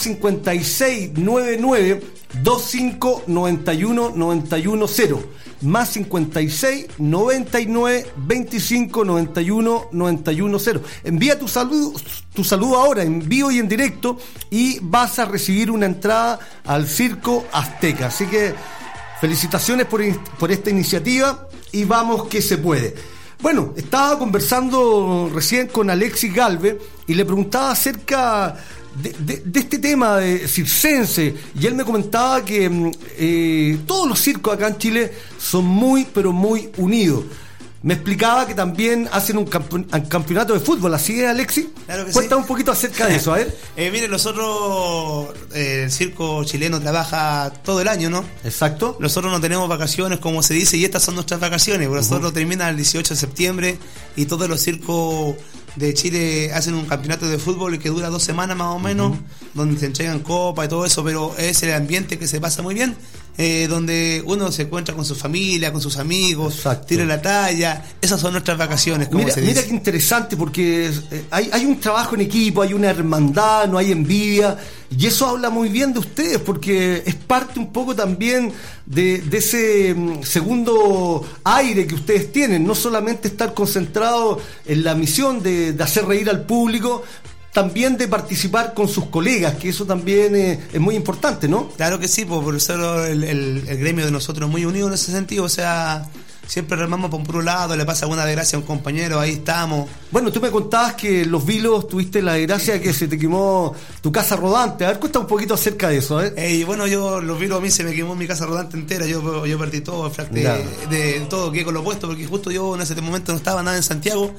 5699 25 91 91 0, más 56 99 25 91 91 0. Envía tu saludo ahora en vivo y en directo y vas a recibir una entrada al Circo Azteca. Así que felicitaciones por esta iniciativa y vamos que se puede. Bueno, estaba conversando recién con Alexis Galvez y le preguntaba acerca de este tema de circense, y él me comentaba que todos los circos acá en Chile son muy, pero muy unidos. Me explicaba que también hacen un campeonato de fútbol, ¿así es, Alexis? Claro que Cuéntame sí. un poquito acerca de eso, a ver. Miren, nosotros, el circo chileno trabaja todo el año, ¿no? Exacto. Nosotros no tenemos vacaciones, como se dice, y estas son nuestras vacaciones. Nosotros terminan el 18 de septiembre y todos los circos de Chile hacen un campeonato de fútbol que dura 2 semanas más o menos, donde se entregan copas y todo eso, pero es el ambiente que se pasa muy bien. Donde uno se encuentra con su familia, con sus amigos, exacto, tira la talla. Esas son nuestras vacaciones, como se dice. Mira qué interesante, porque hay un trabajo en equipo, hay una hermandad, no hay envidia, y eso habla muy bien de ustedes, porque es parte un poco también de ese segundo aire que ustedes tienen, no solamente estar concentrados en la misión de hacer reír al público, también de participar con sus colegas, que eso también es muy importante, ¿no? Claro que sí, por eso el gremio de nosotros es muy unido en ese sentido, o sea, siempre remamos por un puro lado, le pasa alguna desgracia a un compañero, ahí estamos. Bueno, tú me contabas que en Los Vilos tuviste la desgracia de que se te quemó tu casa rodante. A ver, cuenta un poquito acerca de eso, ¿eh? Y bueno, Los Vilos a mí se me quemó mi casa rodante entera, yo perdí todo, de todo, quedé con lo puesto, porque justo yo en ese momento no estaba nada en Santiago,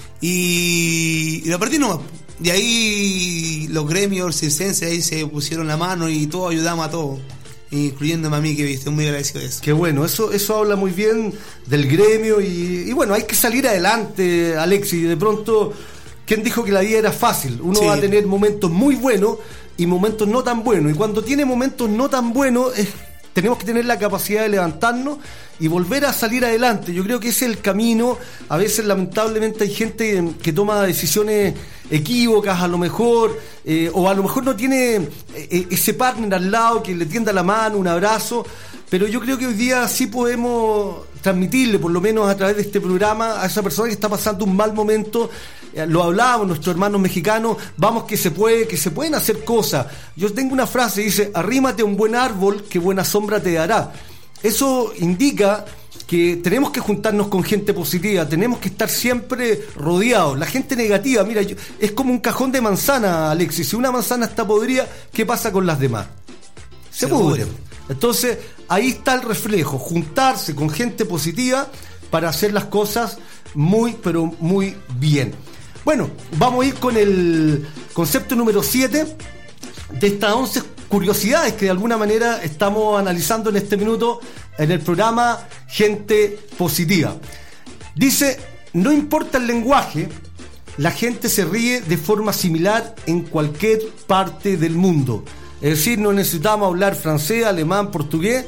y lo perdí nomás. De ahí los gremios circenses ahí se pusieron la mano y todos ayudamos a todos, incluyéndome a mí, que estoy muy agradecido de eso. Qué bueno, eso habla muy bien del gremio y bueno, hay que salir adelante, Alexis. De pronto, ¿quién dijo que la vida era fácil? Uno va a tener momentos muy buenos y momentos no tan buenos, y cuando tiene momentos no tan buenos tenemos que tener la capacidad de levantarnos y volver a salir adelante. Yo creo que ese es el camino. A veces lamentablemente hay gente que toma decisiones equívocas a lo mejor, o a lo mejor no tiene ese partner al lado que le tienda la mano, un abrazo, pero yo creo que hoy día sí podemos transmitirle, por lo menos a través de este programa, a esa persona que está pasando un mal momento. Lo hablábamos, nuestros hermanos mexicanos, vamos que se pueden hacer cosas. Yo tengo una frase, dice: arrímate a un buen árbol que buena sombra te dará. Eso indica que tenemos que juntarnos con gente positiva, tenemos que estar siempre rodeados. La gente negativa, mira, es como un cajón de manzana, Alexis. Si una manzana está podrida, ¿qué pasa con las demás? Se pudren. Entonces, ahí está el reflejo, juntarse con gente positiva para hacer las cosas muy, pero muy bien. Bueno, vamos a ir con el concepto número 7 de estas 11 curiosidades que de alguna manera estamos analizando en este minuto en el programa Gente Positiva. Dice: no importa el lenguaje, la gente se ríe de forma similar en cualquier parte del mundo. Es decir, no necesitamos hablar francés, alemán, portugués,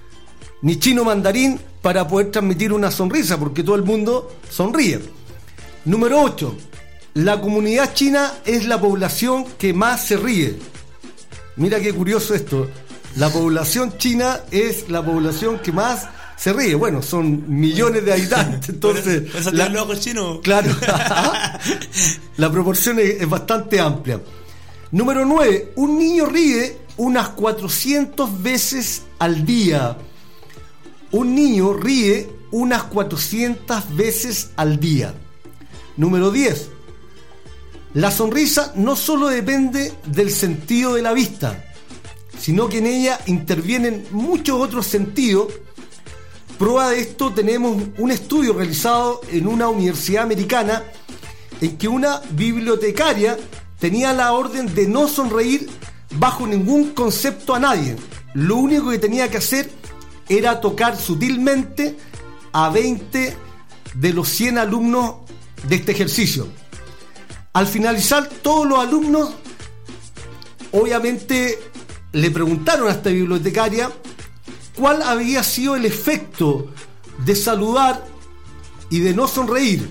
ni chino mandarín para poder transmitir una sonrisa, porque todo el mundo sonríe. Número 8. La comunidad china es la población que más se ríe. Mira qué curioso esto. La población china es la población que más se ríe. Bueno, son millones de habitantes, entonces... ¿Eso te loco chino? Claro. La proporción es bastante amplia. Número 9. Un niño ríe unas 400 veces al día. Un niño ríe unas 400 veces al día. Número 10. La sonrisa no solo depende del sentido de la vista, sino que en ella intervienen muchos otros sentidos. Prueba de esto tenemos un estudio realizado en una universidad americana en que una bibliotecaria tenía la orden de no sonreír bajo ningún concepto a nadie. Lo único que tenía que hacer era tocar sutilmente a 20 de los 100 alumnos de este ejercicio. Al finalizar, todos los alumnos obviamente le preguntaron a esta bibliotecaria cuál había sido el efecto de saludar y de no sonreír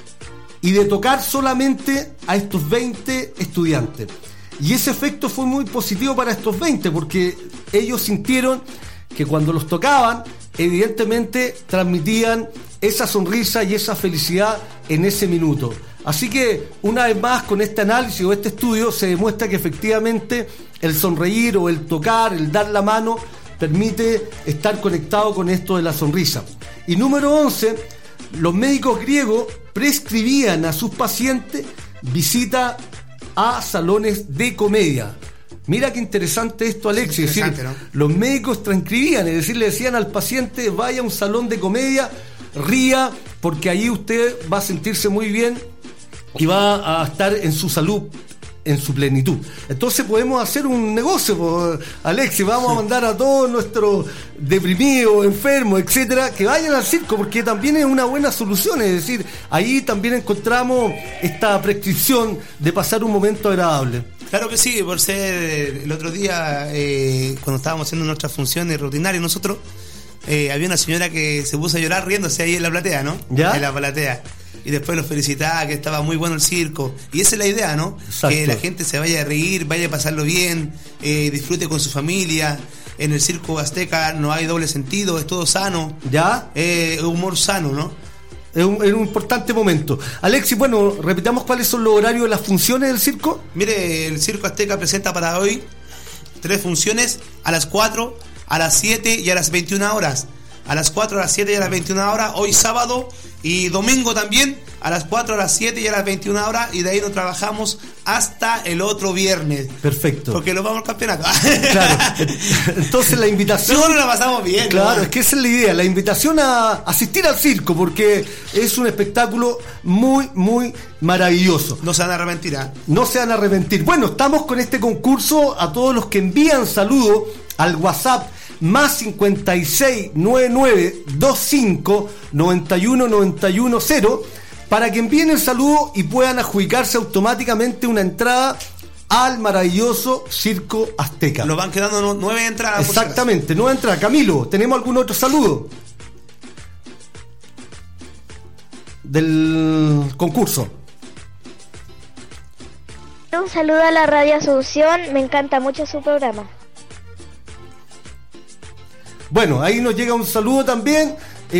y de tocar solamente a estos 20 estudiantes. Y ese efecto fue muy positivo para estos 20 porque ellos sintieron que cuando los tocaban, evidentemente transmitían esa sonrisa y esa felicidad en ese minuto. Así que, una vez más, con este análisis o este estudio, se demuestra que efectivamente el sonreír o el tocar, el dar la mano, permite estar conectado con esto de la sonrisa. Y número 11, los médicos griegos prescribían a sus pacientes visita a salones de comedia. Mira qué interesante esto, Alexis. Es decir, ¿no? Los médicos transcribían, es decir, le decían al paciente: vaya a un salón de comedia, ría, porque ahí usted va a sentirse muy bien y va a estar en su salud, en su plenitud. Entonces podemos hacer un negocio, Alexis. Vamos a mandar a todos nuestros deprimidos, enfermos, etcétera, que vayan al circo, porque también es una buena solución. Es decir, ahí también encontramos esta prescripción de pasar un momento agradable. Claro que sí, por ser el otro día, cuando estábamos haciendo nuestras funciones rutinarias, nosotros, había una señora que se puso a llorar riéndose ahí en la platea, ¿no? ¿Ya? En la platea. Y después los felicitaba, que estaba muy bueno el circo. Y esa es la idea, ¿no? Exacto. Que la gente se vaya a reír, vaya a pasarlo bien, disfrute con su familia. En el circo azteca no hay doble sentido, es todo sano. ¿Ya? Humor sano, ¿no? Es un importante momento. Alexis, bueno, repitamos cuáles son los horarios de las funciones del circo. Mire, el circo azteca presenta para hoy 3 funciones: a las 4, a las 7 y a las 21 horas. A las 4, a las 7 y a las 21 horas, hoy sábado y domingo también, a las 4, a las 7 y a las 21 horas, y de ahí nos trabajamos hasta el otro viernes. Perfecto. Porque nos vamos al campeonato. Claro. Entonces la invitación... Nosotros la pasamos bien. Claro, ¿no? es que esa es la idea, la invitación a asistir al circo, porque es un espectáculo muy, muy maravilloso. No se van a arrepentir, ¿eh? No se van a arrepentir. Bueno, estamos con este concurso. A todos los que envían saludos al WhatsApp más 5699 25 91 91 0 para que envíen el saludo y puedan adjudicarse automáticamente una entrada al maravilloso Circo Azteca. Nos van quedando 9 entradas. Exactamente, 9 entradas. Camilo, ¿tenemos algún otro saludo del concurso? Un saludo a la Radio Asunción, me encanta mucho su programa. Bueno, ahí nos llega un saludo también.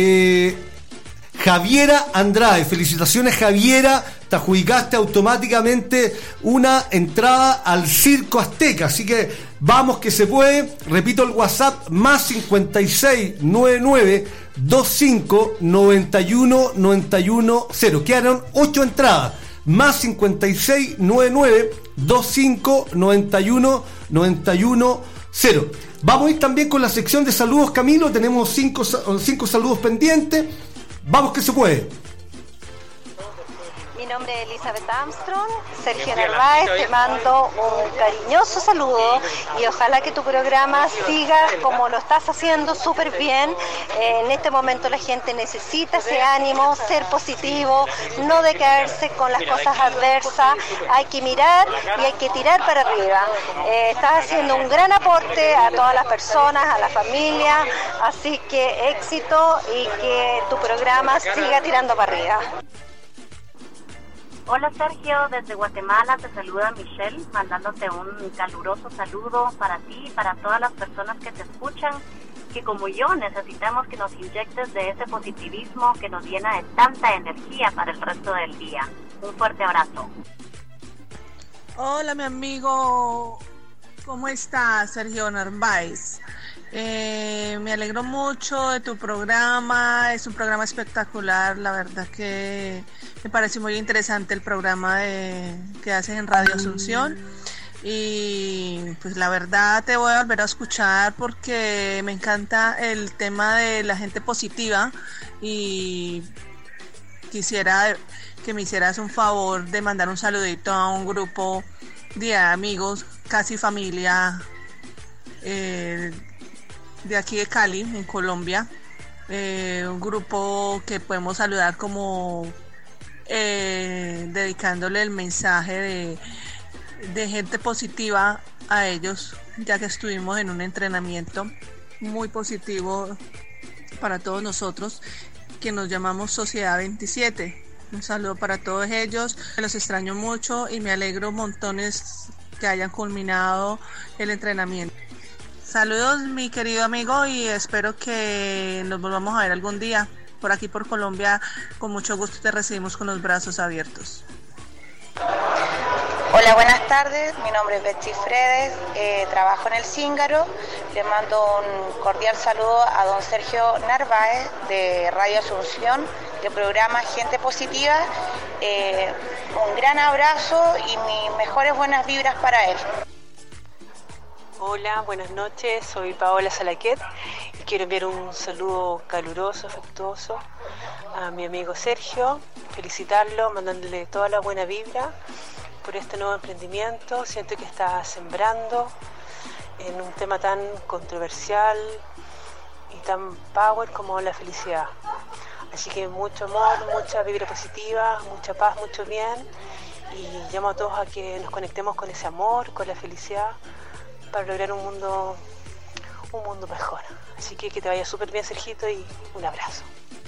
Javiera Andrade, felicitaciones Javiera, te adjudicaste automáticamente una entrada al Circo Azteca, así que vamos que se puede. Repito el WhatsApp, más 5699 25 91 91 0. Quedaron 8 entradas, más 5699 25 91 91 0. Vamos a ir también con la sección de saludos, Camilo. Tenemos 5 saludos pendientes. Vamos que se puede. Mi nombre es Elizabeth Armstrong. Sergio Narváez, te mando un cariñoso saludo y ojalá que tu programa siga como lo estás haciendo súper bien. En este momento la gente necesita ese ánimo, ser positivo, no decaerse con las cosas adversas. Hay que mirar y hay que tirar para arriba. Estás haciendo un gran aporte a todas las personas, a la familia, así que éxito y que tu programa siga tirando para arriba. Hola Sergio, desde Guatemala te saluda Michelle, mandándote un caluroso saludo para ti y para todas las personas que te escuchan, que como yo necesitamos que nos inyectes de ese positivismo que nos llena de tanta energía para el resto del día. Un fuerte abrazo. Hola mi amigo, ¿cómo estás? Sergio Narváez. Me alegro mucho de tu programa, es un programa espectacular, la verdad que me parece muy interesante el programa que haces en Radio Asunción y pues la verdad te voy a volver a escuchar porque me encanta el tema de la gente positiva y quisiera que me hicieras un favor de mandar un saludito a un grupo de amigos, casi familia, de aquí de Cali, en Colombia, un grupo que podemos saludar como dedicándole el mensaje de gente positiva a ellos, ya que estuvimos en un entrenamiento muy positivo para todos nosotros que nos llamamos Sociedad 27. Un saludo para todos ellos, los extraño mucho y me alegro montones que hayan culminado el entrenamiento. Saludos mi querido amigo y espero que nos volvamos a ver algún día. Por aquí por Colombia, con mucho gusto te recibimos con los brazos abiertos. Hola, buenas tardes, mi nombre es Betsy Fredes, trabajo en el Cíngaro, le mando un cordial saludo a don Sergio Narváez de Radio Asunción, del programa Gente Positiva, un gran abrazo y mis mejores buenas vibras para él. Hola, buenas noches, soy Paola Salaquet y quiero enviar un saludo caluroso, afectuoso a mi amigo Sergio, felicitarlo, mandándole toda la buena vibra por este nuevo emprendimiento. Siento que está sembrando en un tema tan controversial y tan power como la felicidad. Así que mucho amor, mucha vibra positiva, mucha paz, mucho bien y llamo a todos a que nos conectemos con ese amor, con la felicidad para lograr un mundo mejor. Así que te vaya súper bien, Sergito, y un abrazo.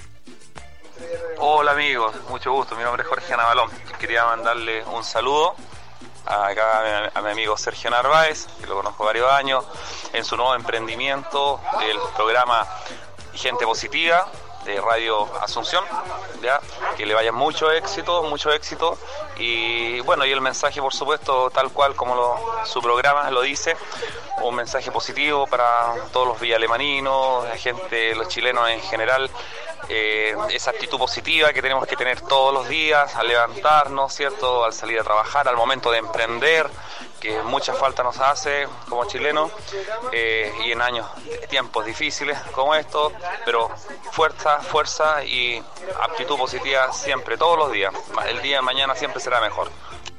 Hola amigos, mucho gusto, mi nombre es Jorge Anabalón. Quería mandarle un saludo acá a mi amigo Sergio Narváez, que lo conozco varios años, en su nuevo emprendimiento del programa Gente Positiva de Radio Asunción, ¿ya? Que le vaya mucho éxito y bueno, y el mensaje por supuesto tal cual como su programa lo dice, un mensaje positivo para todos los villalemaninos, la gente, los chilenos en general, esa actitud positiva que tenemos que tener todos los días al levantarnos, ¿cierto? Al salir a trabajar, al momento de emprender, que mucha falta nos hace como chilenos, y en tiempos difíciles como estos, pero fuerza y actitud positiva siempre, todos los días. El día de mañana siempre será mejor.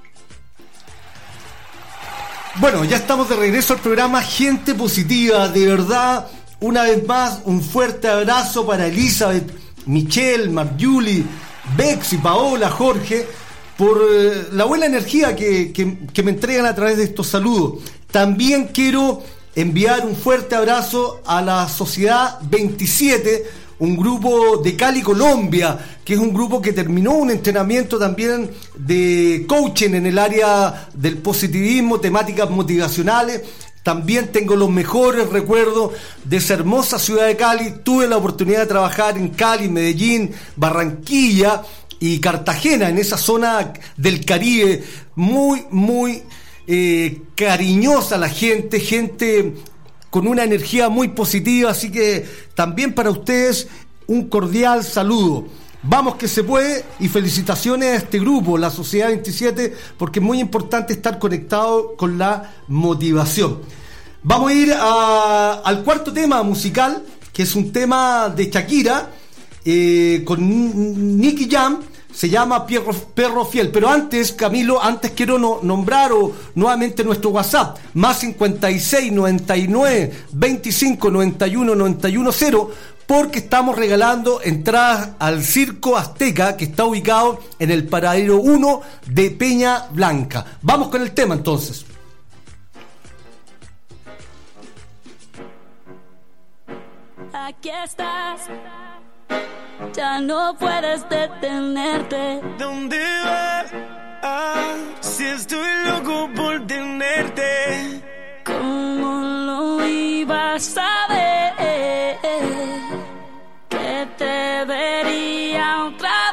Bueno, ya estamos de regreso al programa Gente Positiva. De verdad, una vez más, un fuerte abrazo para Elizabeth, Michelle, Marjuli, Bexy, Paola, Jorge, por la buena energía que me entregan a través de estos saludos. También quiero enviar un fuerte abrazo a la Sociedad 27, un grupo de Cali, Colombia, que es un grupo que terminó un entrenamiento también de coaching en el área del positivismo, temáticas motivacionales. También tengo los mejores recuerdos de esa hermosa ciudad de Cali. Tuve la oportunidad de trabajar en Cali, Medellín, Barranquilla y Cartagena, en esa zona del Caribe. Muy cariñosa la gente con una energía muy positiva, así que también para ustedes un cordial saludo. Vamos que se puede y felicitaciones a este grupo, la Sociedad 27, porque es muy importante estar conectado con la motivación. Vamos a ir al cuarto tema musical, que es un tema de Shakira con Nicky Jam. Se llama Perro Fiel. Pero antes, Camilo, quiero nombrar nuevamente nuestro WhatsApp, más 56 99 25 91 91 0, porque estamos regalando entradas al Circo Azteca, que está ubicado en el Paradero 1 de Peña Blanca. Vamos con el tema entonces. Aquí estás, ya no puedes detenerte. ¿Dónde vas? Si estoy loco por tenerte. ¿Cómo lo ibas a ver? Que te vería otra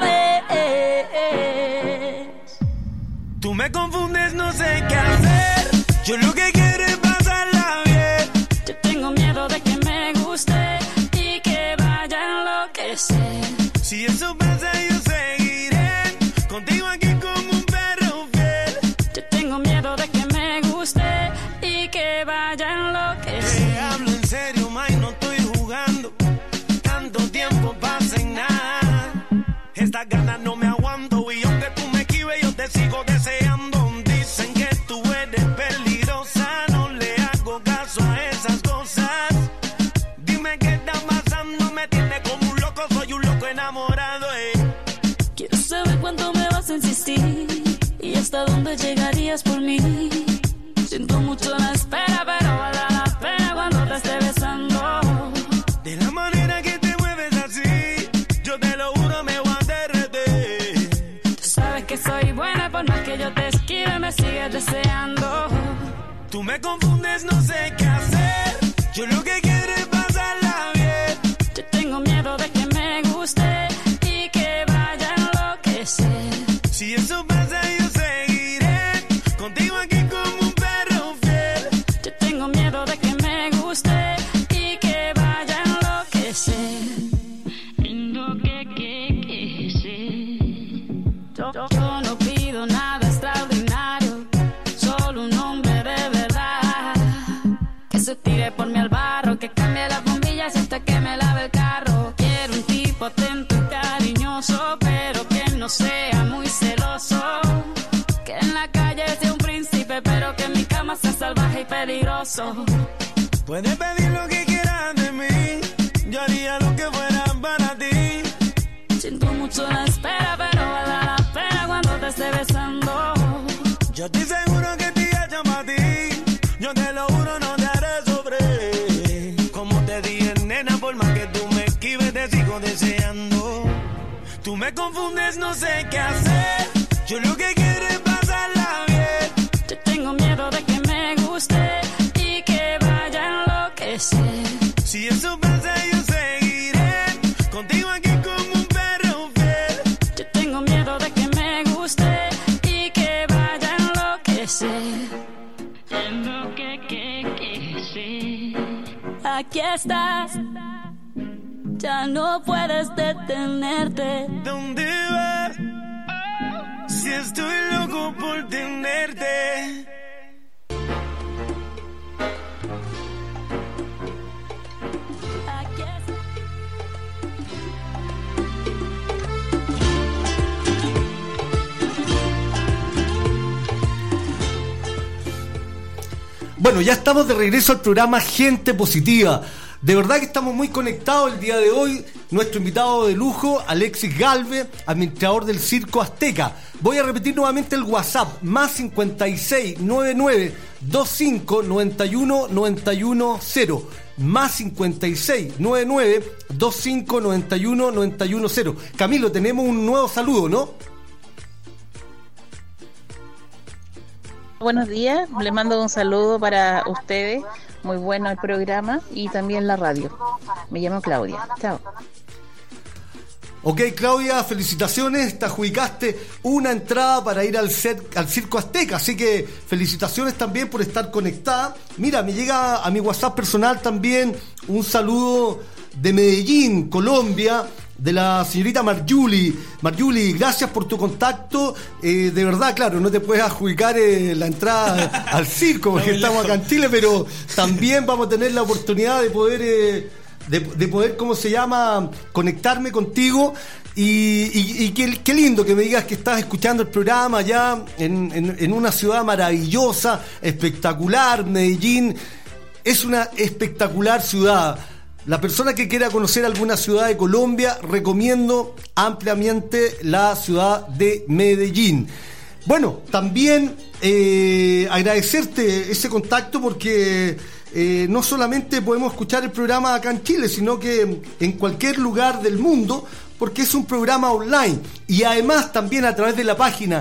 vez. Tú me confundes, no sé qué hacer. Yo lo que quiero es pasarla bien. Yo tengo miedo de que me guste y que vaya a enloquecer. Si eso pasa yo seguiré contigo aquí como un perro fiel. Yo tengo miedo de que me guste y que vaya a enloquecer. Te hablo en serio, May, no estoy jugando. Tanto tiempo pasa en nada. Estas ganas no me aguanto y aunque tú me esquives yo te sigo deseando. Dicen que tú eres peligrosa, no le hago caso a esas cosas. Dime qué está pasando, me tiene como un loco, soy un loco enamorado. Quiero saber cuánto me vas a insistir y hasta dónde llegarías por mí. Siento mucho la espera, pero vale la pena cuando te esté besando. De la manera que te mueves sigues deseando. Tú me confundes, no sé qué hacer. Yo lo que quiero es pasarla bien. Yo tengo miedo de que me guste y que vaya a enloquecer. Si eso pasa yo seguiré contigo aquí como un perro fiel. Yo tengo miedo de que me guste y que vaya a enloquecer. Yo no pido nada extraordinario, solo un hombre de verdad, que se tire por mí al barro, que cambie las bombillas hasta que me lave el carro. Quiero un tipo atento y cariñoso, pero que no sea muy celoso, que en la calle sea un príncipe, pero que en mi cama sea salvaje y peligroso. Puedes pedir lo que quieras de mí, yo haría lo que fuera para ti. Siento mucho la espera, pero vale la pena cuando te esté besando. Yo estoy seguro que te hecho para ti. Yo te lo juro, no te haré sobre. Como te dije, nena, por más que tú me esquives, te sigo deseando. Tú me confundes, no sé qué hacer. Yo lo que quiero es pasarla bien. Yo tengo miedo de que me guste y que vaya a enloquecer. Si eso pasa, yo seguiré contigo aquí como un perro fiel. Yo tengo miedo de que me guste y que vaya a enloquecer. Aquí estás, ya no puedes detenerte. ¿Dónde vas? Si estoy loco por tenerte. Bueno, ya estamos de regreso al programa Gente Positiva. De verdad que estamos muy conectados el día de hoy. Nuestro invitado de lujo, Alexis Galvez, administrador del Circo Azteca. Voy a repetir nuevamente el WhatsApp, más 5699 25 91 910. Más 5699 25 91 910. Camilo, tenemos un nuevo saludo, ¿no? Buenos días, les mando un saludo para ustedes, muy bueno el programa y también la radio. Me llamo Claudia, chao. Ok, Claudia, felicitaciones, te adjudicaste una entrada para ir al Circo Azteca, así que felicitaciones también por estar conectada. Mira, me llega a mi WhatsApp personal también un saludo de Medellín, Colombia, de la señorita Marjuli. Marjuli, gracias por tu contacto. De verdad, claro, no te puedes adjudicar la entrada al circo porque estamos acá en Chile, pero también vamos a tener la oportunidad de poder, ¿cómo se llama?, conectarme contigo. Y qué lindo que me digas que estás escuchando el programa allá en una ciudad maravillosa, espectacular. Medellín es una espectacular ciudad. La persona que quiera conocer alguna ciudad de Colombia, recomiendo ampliamente la ciudad de Medellín. Bueno, también agradecerte ese contacto porque no solamente podemos escuchar el programa acá en Chile, sino que en cualquier lugar del mundo, porque es un programa online. Y además también a través de la página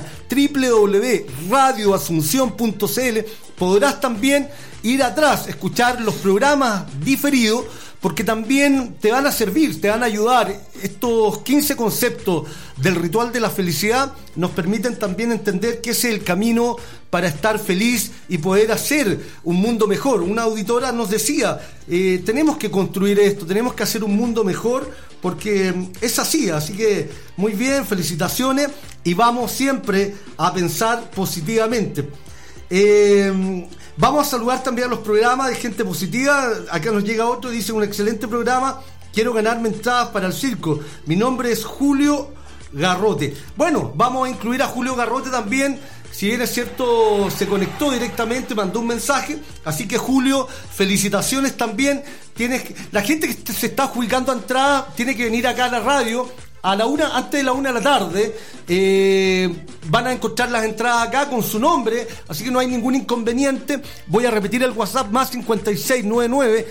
www.radioasunción.cl podrás también ir atrás, escuchar los programas diferidos, porque también te van a servir, te van a ayudar. Estos 15 conceptos del ritual de la felicidad nos permiten también entender que ese es el camino para estar feliz y poder hacer un mundo mejor. Una auditora nos decía, tenemos que construir esto, tenemos que hacer un mundo mejor, porque es así que muy bien, felicitaciones, y vamos siempre a pensar positivamente. Vamos a saludar también a los programas de Gente Positiva. Acá nos llega otro y dice: un excelente programa, quiero ganarme entradas para el circo. Mi nombre es Julio Garrote. Bueno, vamos a incluir a Julio Garrote también. Si bien es cierto, se conectó directamente, mandó un mensaje. Así que, Julio, felicitaciones también. La gente que se está adjudicando a entrada tiene que venir acá a la radio a la una, antes de la 1 de la tarde. Van a encontrar las entradas acá con su nombre, así que no hay ningún inconveniente. Voy a repetir el WhatsApp, más 5699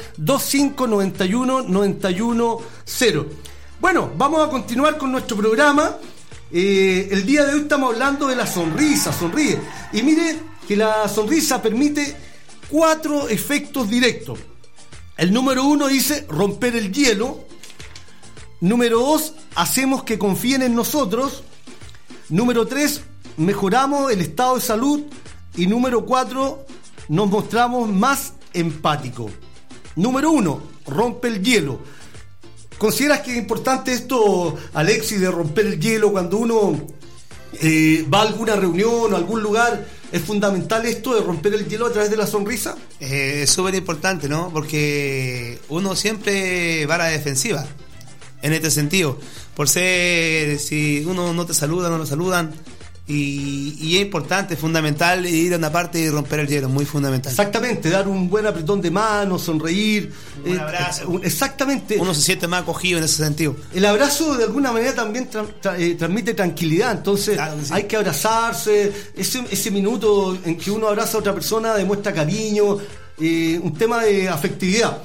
2591 910. Bueno, vamos a continuar con nuestro programa. El día de hoy estamos hablando de la sonrisa, sonríe. Y mire que la sonrisa permite 4 efectos directos. El número 1 dice romper el hielo. Número 2, hacemos que confíen en nosotros. Número 3, mejoramos el estado de salud. Y número 4, nos mostramos más empáticos. Número 1, rompe el hielo. ¿Consideras que es importante esto, Alexis, de romper el hielo cuando uno va a alguna reunión o a algún lugar? ¿Es fundamental esto de romper el hielo a través de la sonrisa? Es súper importante, ¿no? Porque uno siempre va a la defensiva en este sentido. Por ser, si uno no te saluda, no lo saludan. Y es importante, es fundamental ir a una parte y romper el hielo, muy fundamental. Exactamente, dar un buen apretón de mano, sonreír, un abrazo. Exactamente. Uno se siente más acogido en ese sentido. El abrazo de alguna manera también transmite tranquilidad, entonces claro que sí. Hay que abrazarse, ese minuto en que uno abraza a otra persona demuestra cariño, un tema de afectividad.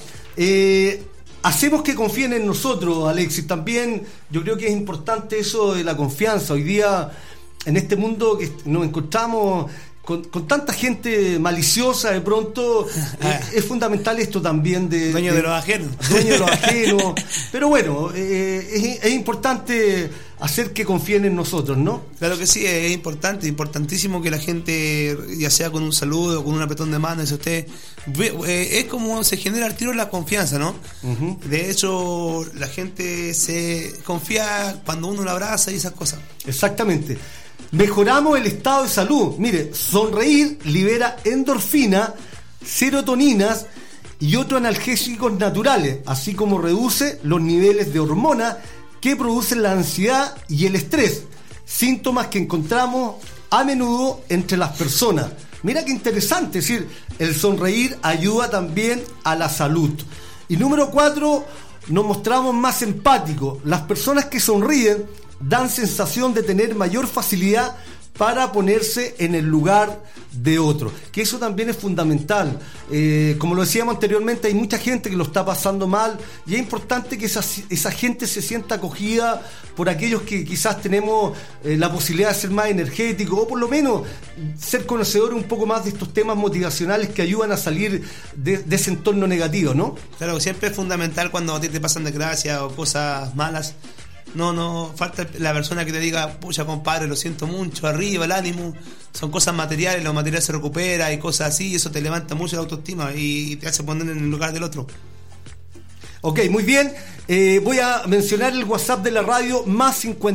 Hacemos que confíen en nosotros, Alexis. También yo creo que es importante eso de la confianza. Hoy día, en este mundo que nos encontramos con tanta gente maliciosa, de pronto es fundamental esto también de dueño de los ajenos. Dueño de los ajenos. Pero bueno, es importante hacer que confíen en nosotros, ¿no? Claro que sí, es importante, importantísimo que la gente, ya sea con un saludo, con un apretón de mano, usted es como se genera al tiro la confianza, ¿no? Uh-huh. De hecho, la gente se confía cuando uno la abraza y esas cosas. Exactamente. Mejoramos el estado de salud. Mire, sonreír libera endorfina, serotoninas y otros analgésicos naturales, así como reduce los niveles de hormonas que producen la ansiedad y el estrés, síntomas que encontramos a menudo entre las personas. Mira qué interesante, es decir, el sonreír ayuda también a la salud. Y número 4, nos mostramos más empáticos. Las personas que sonríen dan sensación de tener mayor facilidad para ponerse en el lugar de otro, que eso también es fundamental. Como lo decíamos anteriormente, hay mucha gente que lo está pasando mal y es importante que esa gente se sienta acogida por aquellos que quizás tenemos la posibilidad de ser más energéticos o por lo menos ser conocedores un poco más de estos temas motivacionales que ayudan a salir de ese entorno negativo, ¿no? Claro, siempre es fundamental cuando a ti te pasan desgracias o cosas malas. No falta la persona que te diga, pucha compadre, lo siento mucho, arriba el ánimo. Son cosas materiales, lo material se recupera y cosas así, y eso te levanta mucho la autoestima y te hace poner en el lugar del otro. Ok, muy bien. Voy a mencionar el WhatsApp de la radio, más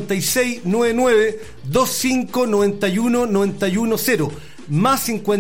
5699 2591 910. Más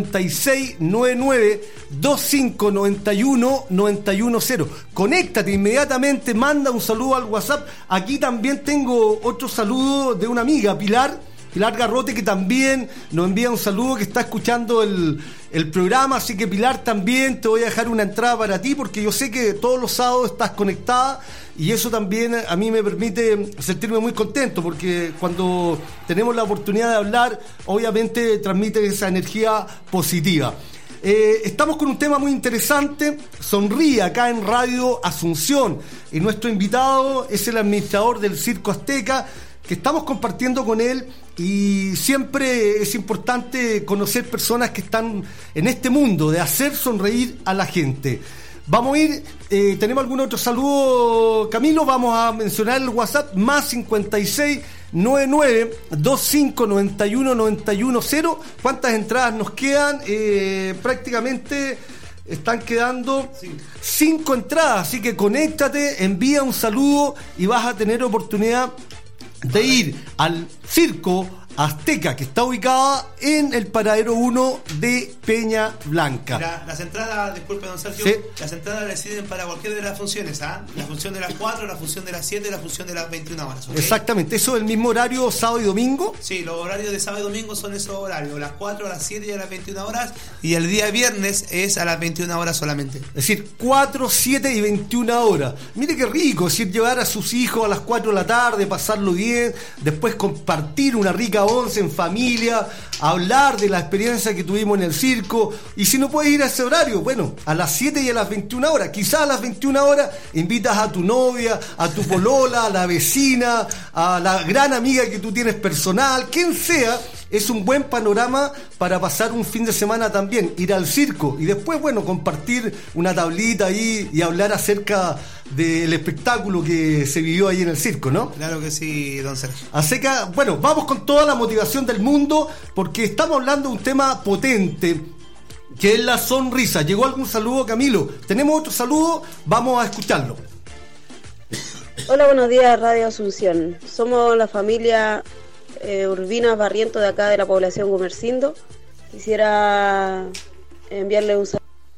5699 2591 910. Conéctate inmediatamente, manda un saludo al WhatsApp. Aquí también tengo otro saludo de una amiga, Pilar Garrote, que también nos envía un saludo, que está escuchando el programa. Así que Pilar, también te voy a dejar una entrada para ti, porque yo sé que todos los sábados estás conectada y eso también a mí me permite sentirme muy contento, porque cuando tenemos la oportunidad de hablar, obviamente transmite esa energía positiva. Estamos con un tema muy interesante, Sonríe, acá en Radio Asunción, y nuestro invitado es el administrador del Circo Azteca, que estamos compartiendo con él, y siempre es importante conocer personas que están en este mundo de hacer sonreír a la gente. Vamos a ir, ¿tenemos algún otro saludo, Camilo? Vamos a mencionar el WhatsApp, más 5699 2591 910. ¿Cuántas entradas nos quedan? Prácticamente están quedando 5 entradas, así que conéctate, envía un saludo y vas a tener oportunidad de ir al Circo Azteca, que está ubicada en el paradero 1 de Peña Blanca. Las entradas, disculpe don Sergio, sí. Las entradas las sirven para cualquiera de las funciones, ¿ah? La función de las 4, la función de las 7 y la función de las 21 horas. ¿Okay? Exactamente, ¿eso es el mismo horario sábado y domingo? Sí, los horarios de sábado y domingo son esos horarios, las 4, a las 7 y a las 21 horas, y el día viernes es a las 21 horas solamente. Es decir, 4, 7 y 21 horas. Mire qué rico, es decir, llevar a sus hijos a las 4 de la tarde, pasarlo bien, después compartir una rica a 11 en familia, a hablar de la experiencia que tuvimos en el circo. Y si no puedes ir a ese horario, bueno, a las 7 y a las 21 horas. Quizás a las 21 horas invitas a tu novia, a tu polola, a la vecina, a la gran amiga que tú tienes personal, quien sea. Es un buen panorama para pasar un fin de semana también, ir al circo y después, bueno, compartir una tablita ahí y hablar acerca del espectáculo que se vivió ahí en el circo, ¿no? Claro que sí, don Sergio. Así que, bueno, vamos con toda la motivación del mundo porque estamos hablando de un tema potente, que es la sonrisa. ¿Llegó algún saludo, Camilo? ¿Tenemos otro saludo? Vamos a escucharlo. Hola, buenos días, Radio Asunción. Somos la familia Urbina Barriento de acá de la población Gumersindo. Quisiera enviarle un saludo.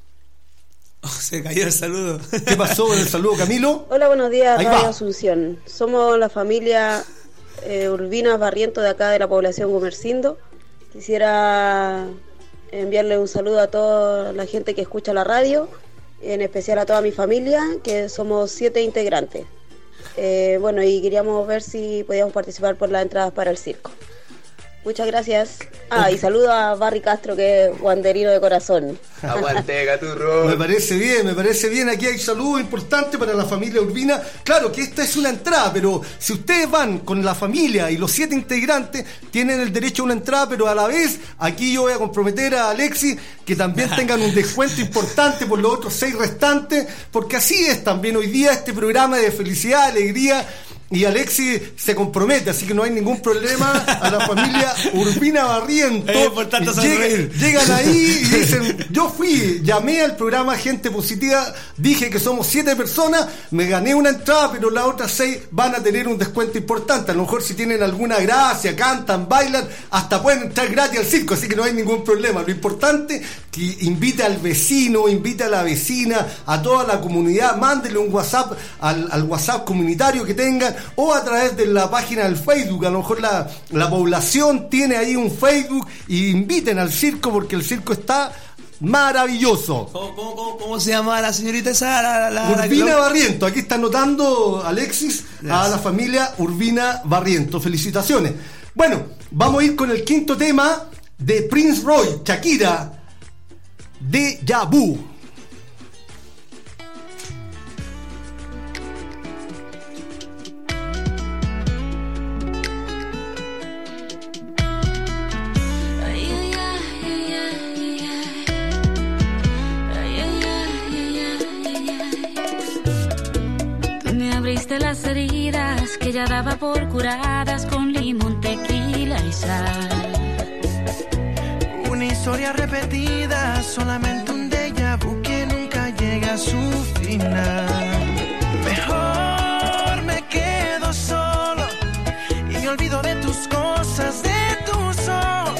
Se cayó el saludo. ¿Qué pasó con el saludo, Camilo? Hola, buenos días, Ahí Radio va. Asunción. Somos la familia Urbina Barriento de acá de la población Gumersindo. Quisiera enviarle un saludo a toda la gente que escucha la radio, en especial a toda mi familia, que somos 7 integrantes. Bueno, y queríamos ver si podíamos participar por las entradas para el circo. Muchas gracias. Y saludo a Barry Castro, que es guanderino de corazón. Aguante, Gaturro. Me parece bien. Aquí hay saludos importantes para la familia Urbina. Claro que esta es una entrada, pero si ustedes van con la familia y los 7 integrantes, tienen el derecho a una entrada, pero a la vez, aquí yo voy a comprometer a Alexis que también tengan un descuento importante por los otros 6 restantes, porque así es también hoy día este programa de felicidad, alegría. Y Alexis se compromete, así que no hay ningún problema. A la familia Urbina Barriento llegan ahí y dicen: yo llamé al programa Gente Positiva, dije que somos 7 personas, me gané una entrada, pero las otras 6 van a tener un descuento importante. A lo mejor si tienen alguna gracia, cantan, bailan, hasta pueden entrar gratis al circo, así que no hay ningún problema. Lo importante es que invite al vecino, invite a la vecina, a toda la comunidad, mándele un WhatsApp al WhatsApp comunitario que tengan, o a través de la página del Facebook. A lo mejor la población tiene ahí un Facebook, y inviten al circo porque el circo está maravilloso. ¿Cómo se llama la señorita esa? Urbina Barriento. Aquí está anotando Alexis. A la familia Urbina Barriento. Felicitaciones. Bueno, vamos a ir con el quinto tema de Prince Roy, Shakira, Deja Vu. Abriste las heridas que ya daba por curadas con limón, tequila y sal. Una historia repetida, solamente un déjà vu que nunca llega a su final. Mejor me quedo solo y me olvido de tus cosas, de tus ojos.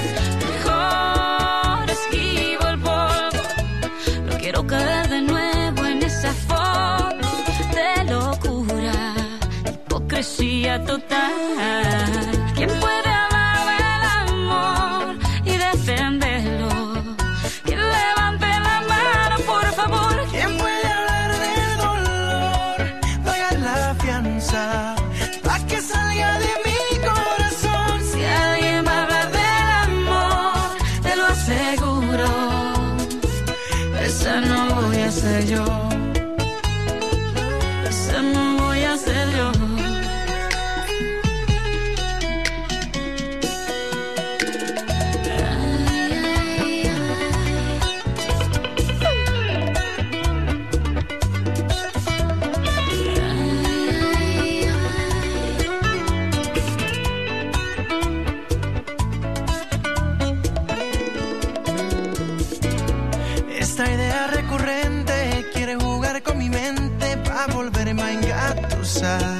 Mejor esquivo el polvo, no quiero caer de nuevo en esa foto de locura, hipocresía total. ¿Quién puede hablar del amor y defenderlo? ¿Quién levante la mano, por favor? ¿Quién puede hablar del dolor? Pagar la fianza pa' que salga de mi corazón. Si alguien va a hablar del amor, te lo aseguro, esa no voy a ser yo. No voy a ser yo. Esta idea recurrente quiere jugar con mi mente pa' volverme a engatusar.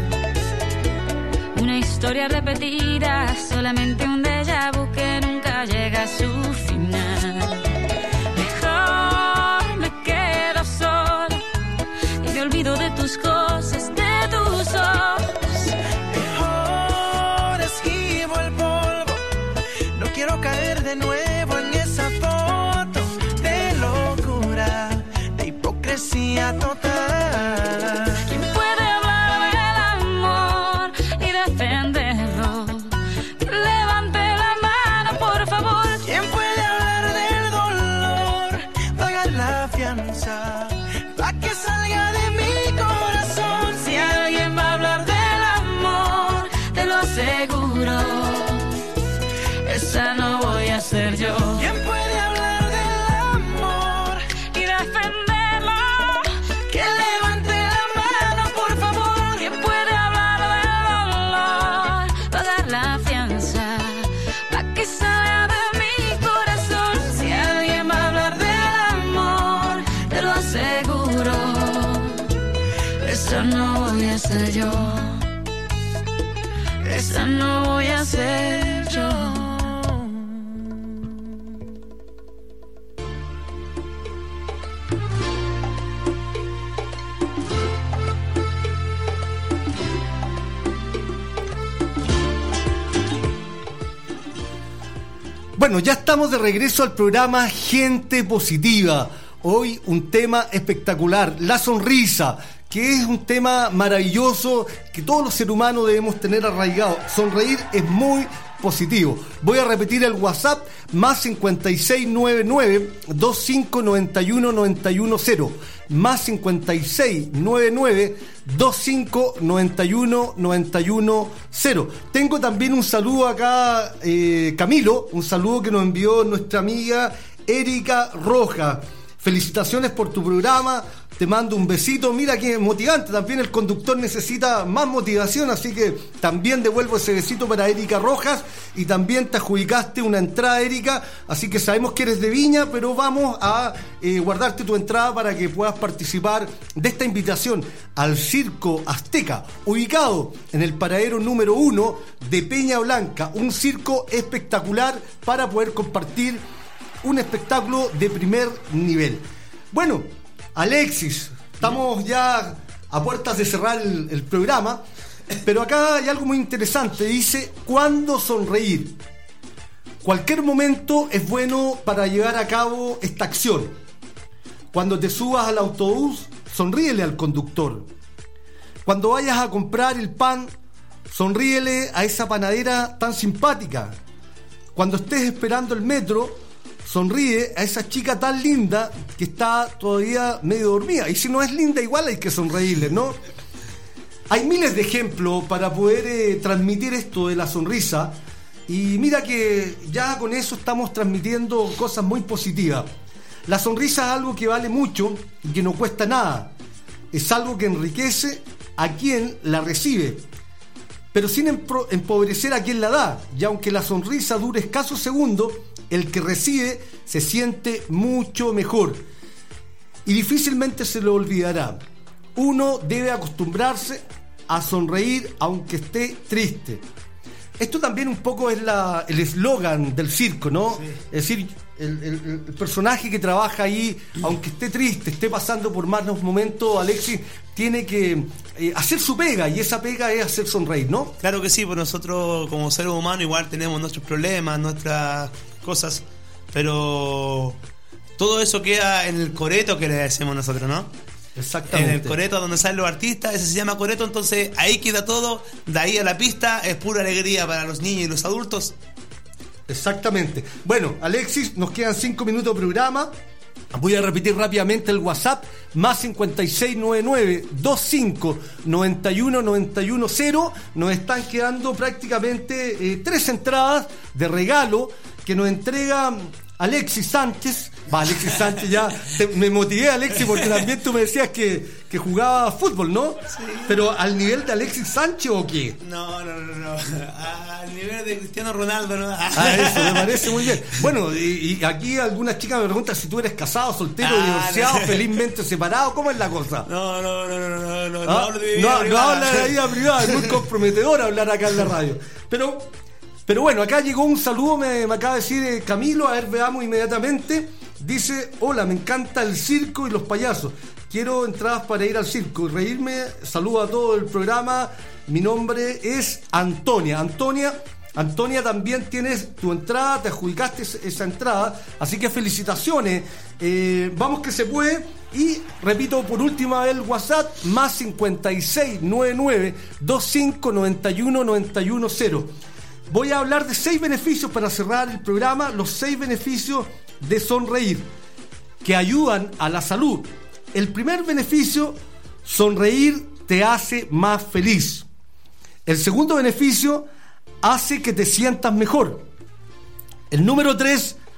Una historia repetida, solamente un déjà vu que nunca llega a su final. Mejor me quedo sola y me olvido de tus cosas, de tus ojos. Mejor esquivo el polvo, no quiero caer de nuevo en esa foto de locura, de hipocresía total. ¿Quién puede hablar del amor y defenderlo? ¿Quién ser yo. ¿Quién puede hablar del amor y defenderlo? Que levante la mano, por favor. ¿Quién puede hablar del dolor? Pagar la fianza pa' que salga de mi corazón. Si alguien va a hablar del amor, te lo aseguro, esa no voy a ser yo. Esa no voy a ser yo. Bueno, ya estamos de regreso al programa Gente Positiva. Hoy un tema espectacular, la sonrisa, que es un tema maravilloso que todos los seres humanos debemos tener arraigado. Sonreír es muy positivo. Voy a repetir el WhatsApp, más 5699-2591-910. Más 5699-2591-910. Tengo también un saludo acá, Camilo, un saludo que nos envió nuestra amiga Erika Rojas. Felicitaciones por tu programa, te mando un besito. Mira que motivante, también el conductor necesita más motivación, así que también devuelvo ese besito para Erika Rojas. Y también te adjudicaste una entrada, Erika, así que sabemos que eres de Viña, pero vamos a guardarte tu entrada para que puedas participar de esta invitación al Circo Azteca, ubicado en el paradero número 1 de Peña Blanca, un circo espectacular para poder compartir un espectáculo de primer nivel. Bueno, Alexis, estamos ya a puertas de cerrar el programa, pero acá hay algo muy interesante. Dice, ¿cuándo sonreír? Cualquier momento es bueno para llevar a cabo esta acción. Cuando te subas al autobús, sonríele al conductor. Cuando vayas a comprar el pan, sonríele a esa panadera tan simpática. Cuando estés esperando el metro, sonríe a esa chica tan linda que está todavía medio dormida. Y si no es linda, igual hay que sonreírle, ¿no? Hay miles de ejemplos para poder transmitir esto de la sonrisa. Y mira que ya con eso estamos transmitiendo cosas muy positivas. La sonrisa es algo que vale mucho y que no cuesta nada. Es algo que enriquece a quien la recibe, pero sin empobrecer a quien la da. Y aunque la sonrisa dure escasos segundos, el que recibe se siente mucho mejor y difícilmente se lo olvidará. Uno debe acostumbrarse a sonreír aunque esté triste. Esto también un poco es el eslogan del circo, ¿no? Sí. Es decir, el personaje que trabaja ahí, aunque esté triste, esté pasando por malos momentos, Alexis, tiene que hacer su pega, y esa pega es hacer sonreír, ¿no? Claro que sí, pues nosotros como seres humanos igual tenemos nuestros problemas, nuestras cosas, pero todo eso queda en el coreto que le decimos nosotros, ¿no? Exactamente. En el coreto donde salen los artistas, ese se llama coreto, entonces ahí queda todo, de ahí a la pista es pura alegría para los niños y los adultos. Exactamente. Bueno, Alexis, nos quedan 5 minutos de programa. Voy a repetir rápidamente el WhatsApp, más 5699-2591-910. Nos están quedando prácticamente 3 entradas de regalo que nos entrega Alexis Sánchez. Va, Alexis Sánchez, ya me motivé, Alexis, porque también tú me decías que jugaba fútbol, ¿no? Sí. Pero ¿al nivel de Alexis Sánchez o qué? No. Al nivel de Cristiano Ronaldo, ¿no? Eso, me parece muy bien. Bueno, y aquí algunas chicas me preguntan si tú eres casado, soltero, divorciado, felizmente separado. ¿Cómo es la cosa? No hablo de vida privada. No habla de vida privada, es muy comprometedor hablar acá en la radio. Pero bueno, acá llegó un saludo, me acaba de decir Camilo, a ver, veamos inmediatamente. Dice, hola, me encanta el circo y los payasos. Quiero entradas para ir al circo y reírme. Saludo a todo el programa. Mi nombre es Antonia. Antonia, también tienes tu entrada, te adjudicaste esa entrada. Así que felicitaciones. Vamos que se puede. Y repito por última vez el WhatsApp, más 5699-2591-910. Voy a hablar de 6 beneficios para cerrar el programa. Los 6 beneficios de sonreír que ayudan a la salud. El primer beneficio, sonreír te hace más feliz. El segundo beneficio, hace que te sientas mejor. El número 3,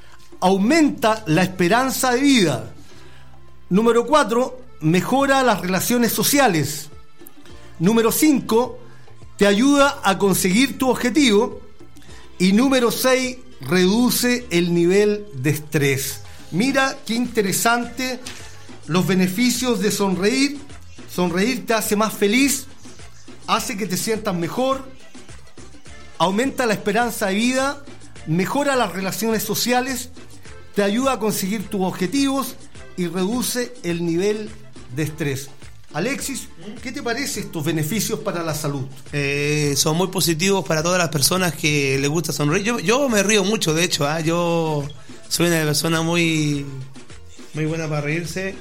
aumenta la esperanza de vida. Número 4, mejora las relaciones sociales. Número 5, te ayuda a conseguir tu objetivo. Y número 6, reduce el nivel de estrés. Mira qué interesante los beneficios de sonreír. Sonreír te hace más feliz, hace que te sientas mejor, aumenta la esperanza de vida, mejora las relaciones sociales, te ayuda a conseguir tus objetivos y reduce el nivel de estrés. Alexis, ¿qué te parece estos beneficios para la salud? Son muy positivos para todas las personas que les gusta sonreír. Yo me río mucho, de hecho, yo soy una persona muy buena para reírse.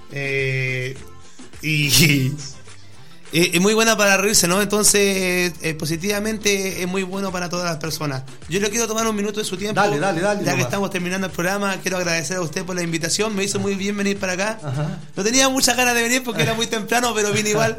Y es muy buena para reírse, ¿no? Entonces, positivamente es muy bueno para todas las personas. Yo le quiero tomar un minuto de su tiempo. Dale. Ya que estamos terminando el programa, quiero agradecer a usted por la invitación. Me hizo muy bien venir para acá. Ajá. No tenía muchas ganas de venir porque era muy temprano, pero vine igual.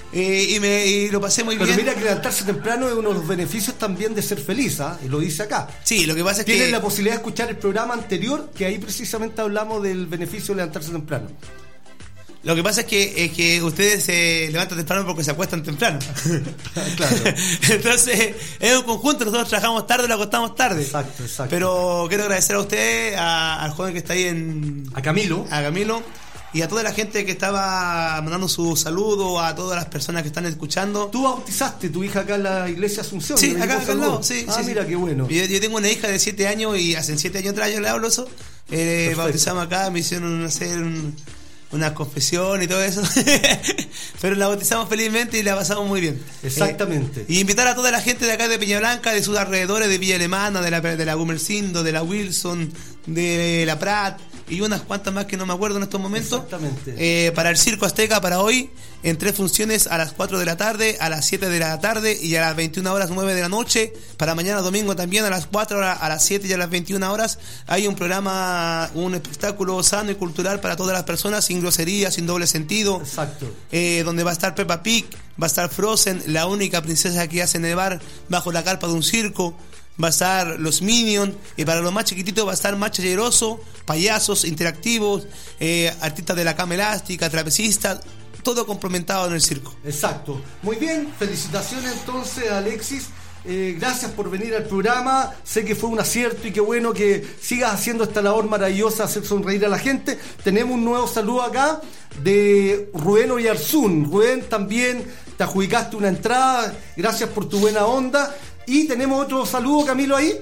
Y lo pasé muy bien. Pero mira que levantarse temprano es uno de los beneficios también de ser feliz, y lo dice acá. Sí, lo que pasa es que... Tienes la posibilidad de escuchar el programa anterior, que ahí precisamente hablamos del beneficio de levantarse temprano. Lo que pasa es que ustedes se levantan temprano porque se acuestan temprano. Claro. Entonces, es un conjunto, nosotros trabajamos tarde y lo acostamos tarde. Exacto. Pero quiero agradecer a usted, al joven que está ahí a Camilo. Y a toda la gente que estaba mandando su saludo, a todas las personas que están escuchando. ¿Tú bautizaste tu hija acá en la iglesia Asunción? Sí, acá al lado, sí. Mira, qué bueno. Yo tengo una hija de 7 años y hace 7 años atrás yo le hablo eso. Bautizamos acá, me hicieron hacer una confesión y todo eso. Pero la bautizamos felizmente y la pasamos muy bien. Exactamente. Y invitar a toda la gente de acá de Peña Blanca, de sus alrededores, de Villa Alemana, de la Gumersindo, de la Wilson, de la Prat y unas cuantas más que no me acuerdo en estos momentos. Exactamente. Para el Circo Azteca, para hoy, en 3 funciones, a las 4 de la tarde, a las 7 de la tarde y a las 21 horas 9 de la noche. Para mañana domingo también, a las 4, a las 7 y a las 21 horas, hay un programa, un espectáculo sano y cultural para todas las personas, sin grosería, sin doble sentido. Exacto. Donde va a estar Peppa Pig, va a estar Frozen, la única princesa que hace nevar bajo la carpa de un circo. Va a estar los Minions, y para los más chiquititos va a estar Macha Lleroso, payasos interactivos, artistas de la cama elástica, trapecistas, todo complementado en el circo. Exacto. Muy bien, felicitaciones entonces, Alexis. Gracias por venir al programa. Sé que fue un acierto y qué bueno que sigas haciendo esta labor maravillosa, hacer sonreír a la gente. Tenemos un nuevo saludo acá de Rubén Oyarzún. Rubén, también te adjudicaste una entrada. Gracias por tu buena onda. Y tenemos otro saludo, Camilo, ahí.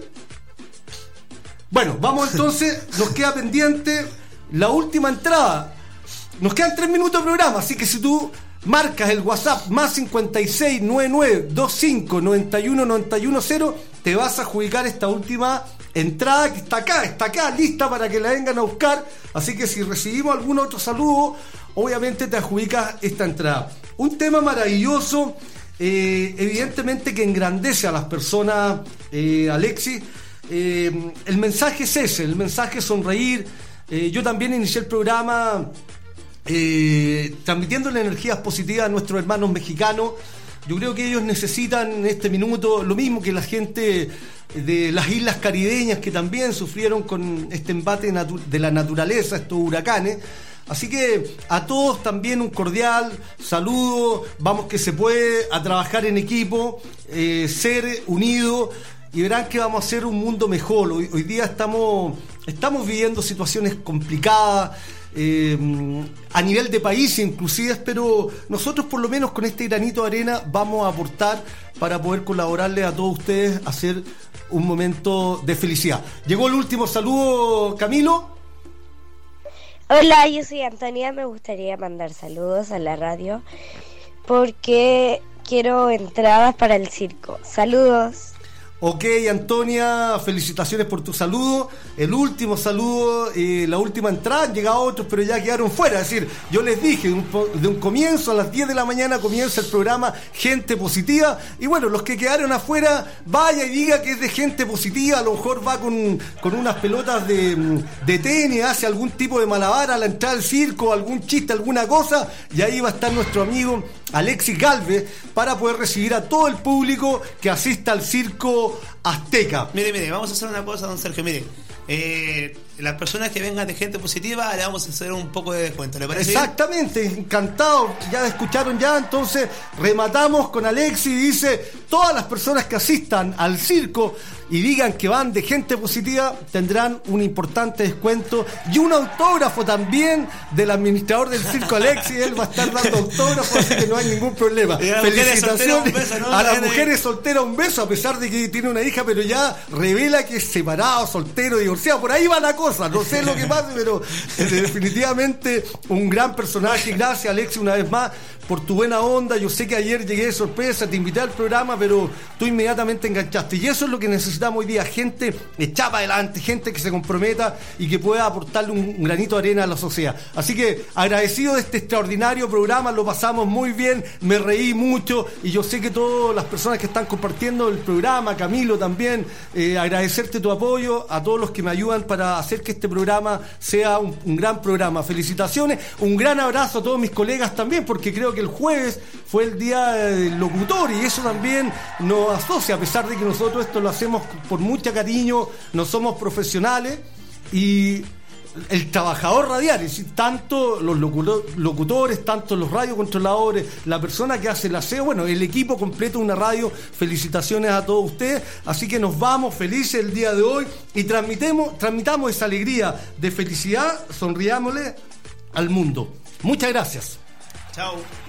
Bueno, vamos entonces, nos queda pendiente la última entrada. Nos quedan 3 minutos de programa, así que si tú marcas el WhatsApp más 569925919110, te vas a adjudicar esta última entrada que está acá, lista para que la vengan a buscar. Así que si recibimos algún otro saludo, obviamente te adjudicas esta entrada. Un tema maravilloso. Evidentemente que engrandece a las personas, Alexis. El mensaje es ese, el mensaje es sonreír. Yo también inicié el programa transmitiéndole energías positivas a nuestros hermanos mexicanos. Yo creo que ellos necesitan en este minuto lo mismo que la gente de las islas caribeñas, que también sufrieron con este embate de la naturaleza, estos huracanes. Así que a todos también un cordial saludo. Vamos que se puede, a trabajar en equipo, ser unidos, y verán que vamos a hacer un mundo mejor. Hoy día estamos viviendo situaciones complicadas a nivel de país inclusive, pero nosotros por lo menos con este granito de arena vamos a aportar para poder colaborarles a todos ustedes a hacer un momento de felicidad. Llegó el último saludo, Camilo. Hola, yo soy Antonia, me gustaría mandar saludos a la radio porque quiero entradas para el circo. Saludos. Ok, Antonia, felicitaciones por tu saludo. El último saludo, la última entrada, han llegado otros, pero ya quedaron fuera. Es decir, yo les dije, de un comienzo, a las 10 de la mañana comienza el programa Gente Positiva. Y bueno, los que quedaron afuera, vaya y diga que es de gente positiva. A lo mejor va con unas pelotas de tenis, hace algún tipo de malabar a la entrada del circo, algún chiste, alguna cosa. Y ahí va a estar nuestro amigo Alexis Galvez para poder recibir a todo el público que asista al circo Azteca. Mire, vamos a hacer una cosa, don Sergio. Mire, las personas que vengan de Gente Positiva le vamos a hacer un poco de descuento, ¿le parece? Exactamente, encantado, ya escucharon ya, entonces rematamos con Alexi, dice, todas las personas que asistan al circo y digan que van de Gente Positiva tendrán un importante descuento y un autógrafo también del administrador del circo Alexi, él va a estar dando autógrafos, así que no hay ningún problema. Felicitaciones a las mujeres solteras, un beso, a pesar de que tiene una hija, pero ya revela que es separado, soltero, divorciado, por ahí va la cosa, no sé lo que pasa, pero definitivamente un gran personaje. Gracias, Alexi, una vez más por tu buena onda. Yo sé que ayer llegué de sorpresa, te invité al programa, pero tú inmediatamente enganchaste. Y eso es lo que necesitamos hoy día, gente echada para adelante, gente que se comprometa y que pueda aportarle un granito de arena a la sociedad. Así que agradecido de este extraordinario programa, lo pasamos muy bien, me reí mucho y yo sé que todas las personas que están compartiendo el programa, Camilo también, agradecerte tu apoyo, a todos los que me ayudan para hacer que este programa sea un gran programa. Felicitaciones, un gran abrazo a todos mis colegas también, porque creo que el jueves fue el día del locutor y eso también nos asocia, a pesar de que nosotros esto lo hacemos por mucho cariño, no somos profesionales, y el trabajador radial, es decir, tanto los locutores, tanto los radiocontroladores, la persona que hace el aseo, bueno, el equipo completo de una radio. Felicitaciones a todos ustedes, así que nos vamos felices el día de hoy y transmitamos esa alegría de felicidad, sonriámosle al mundo. Muchas gracias. Chao.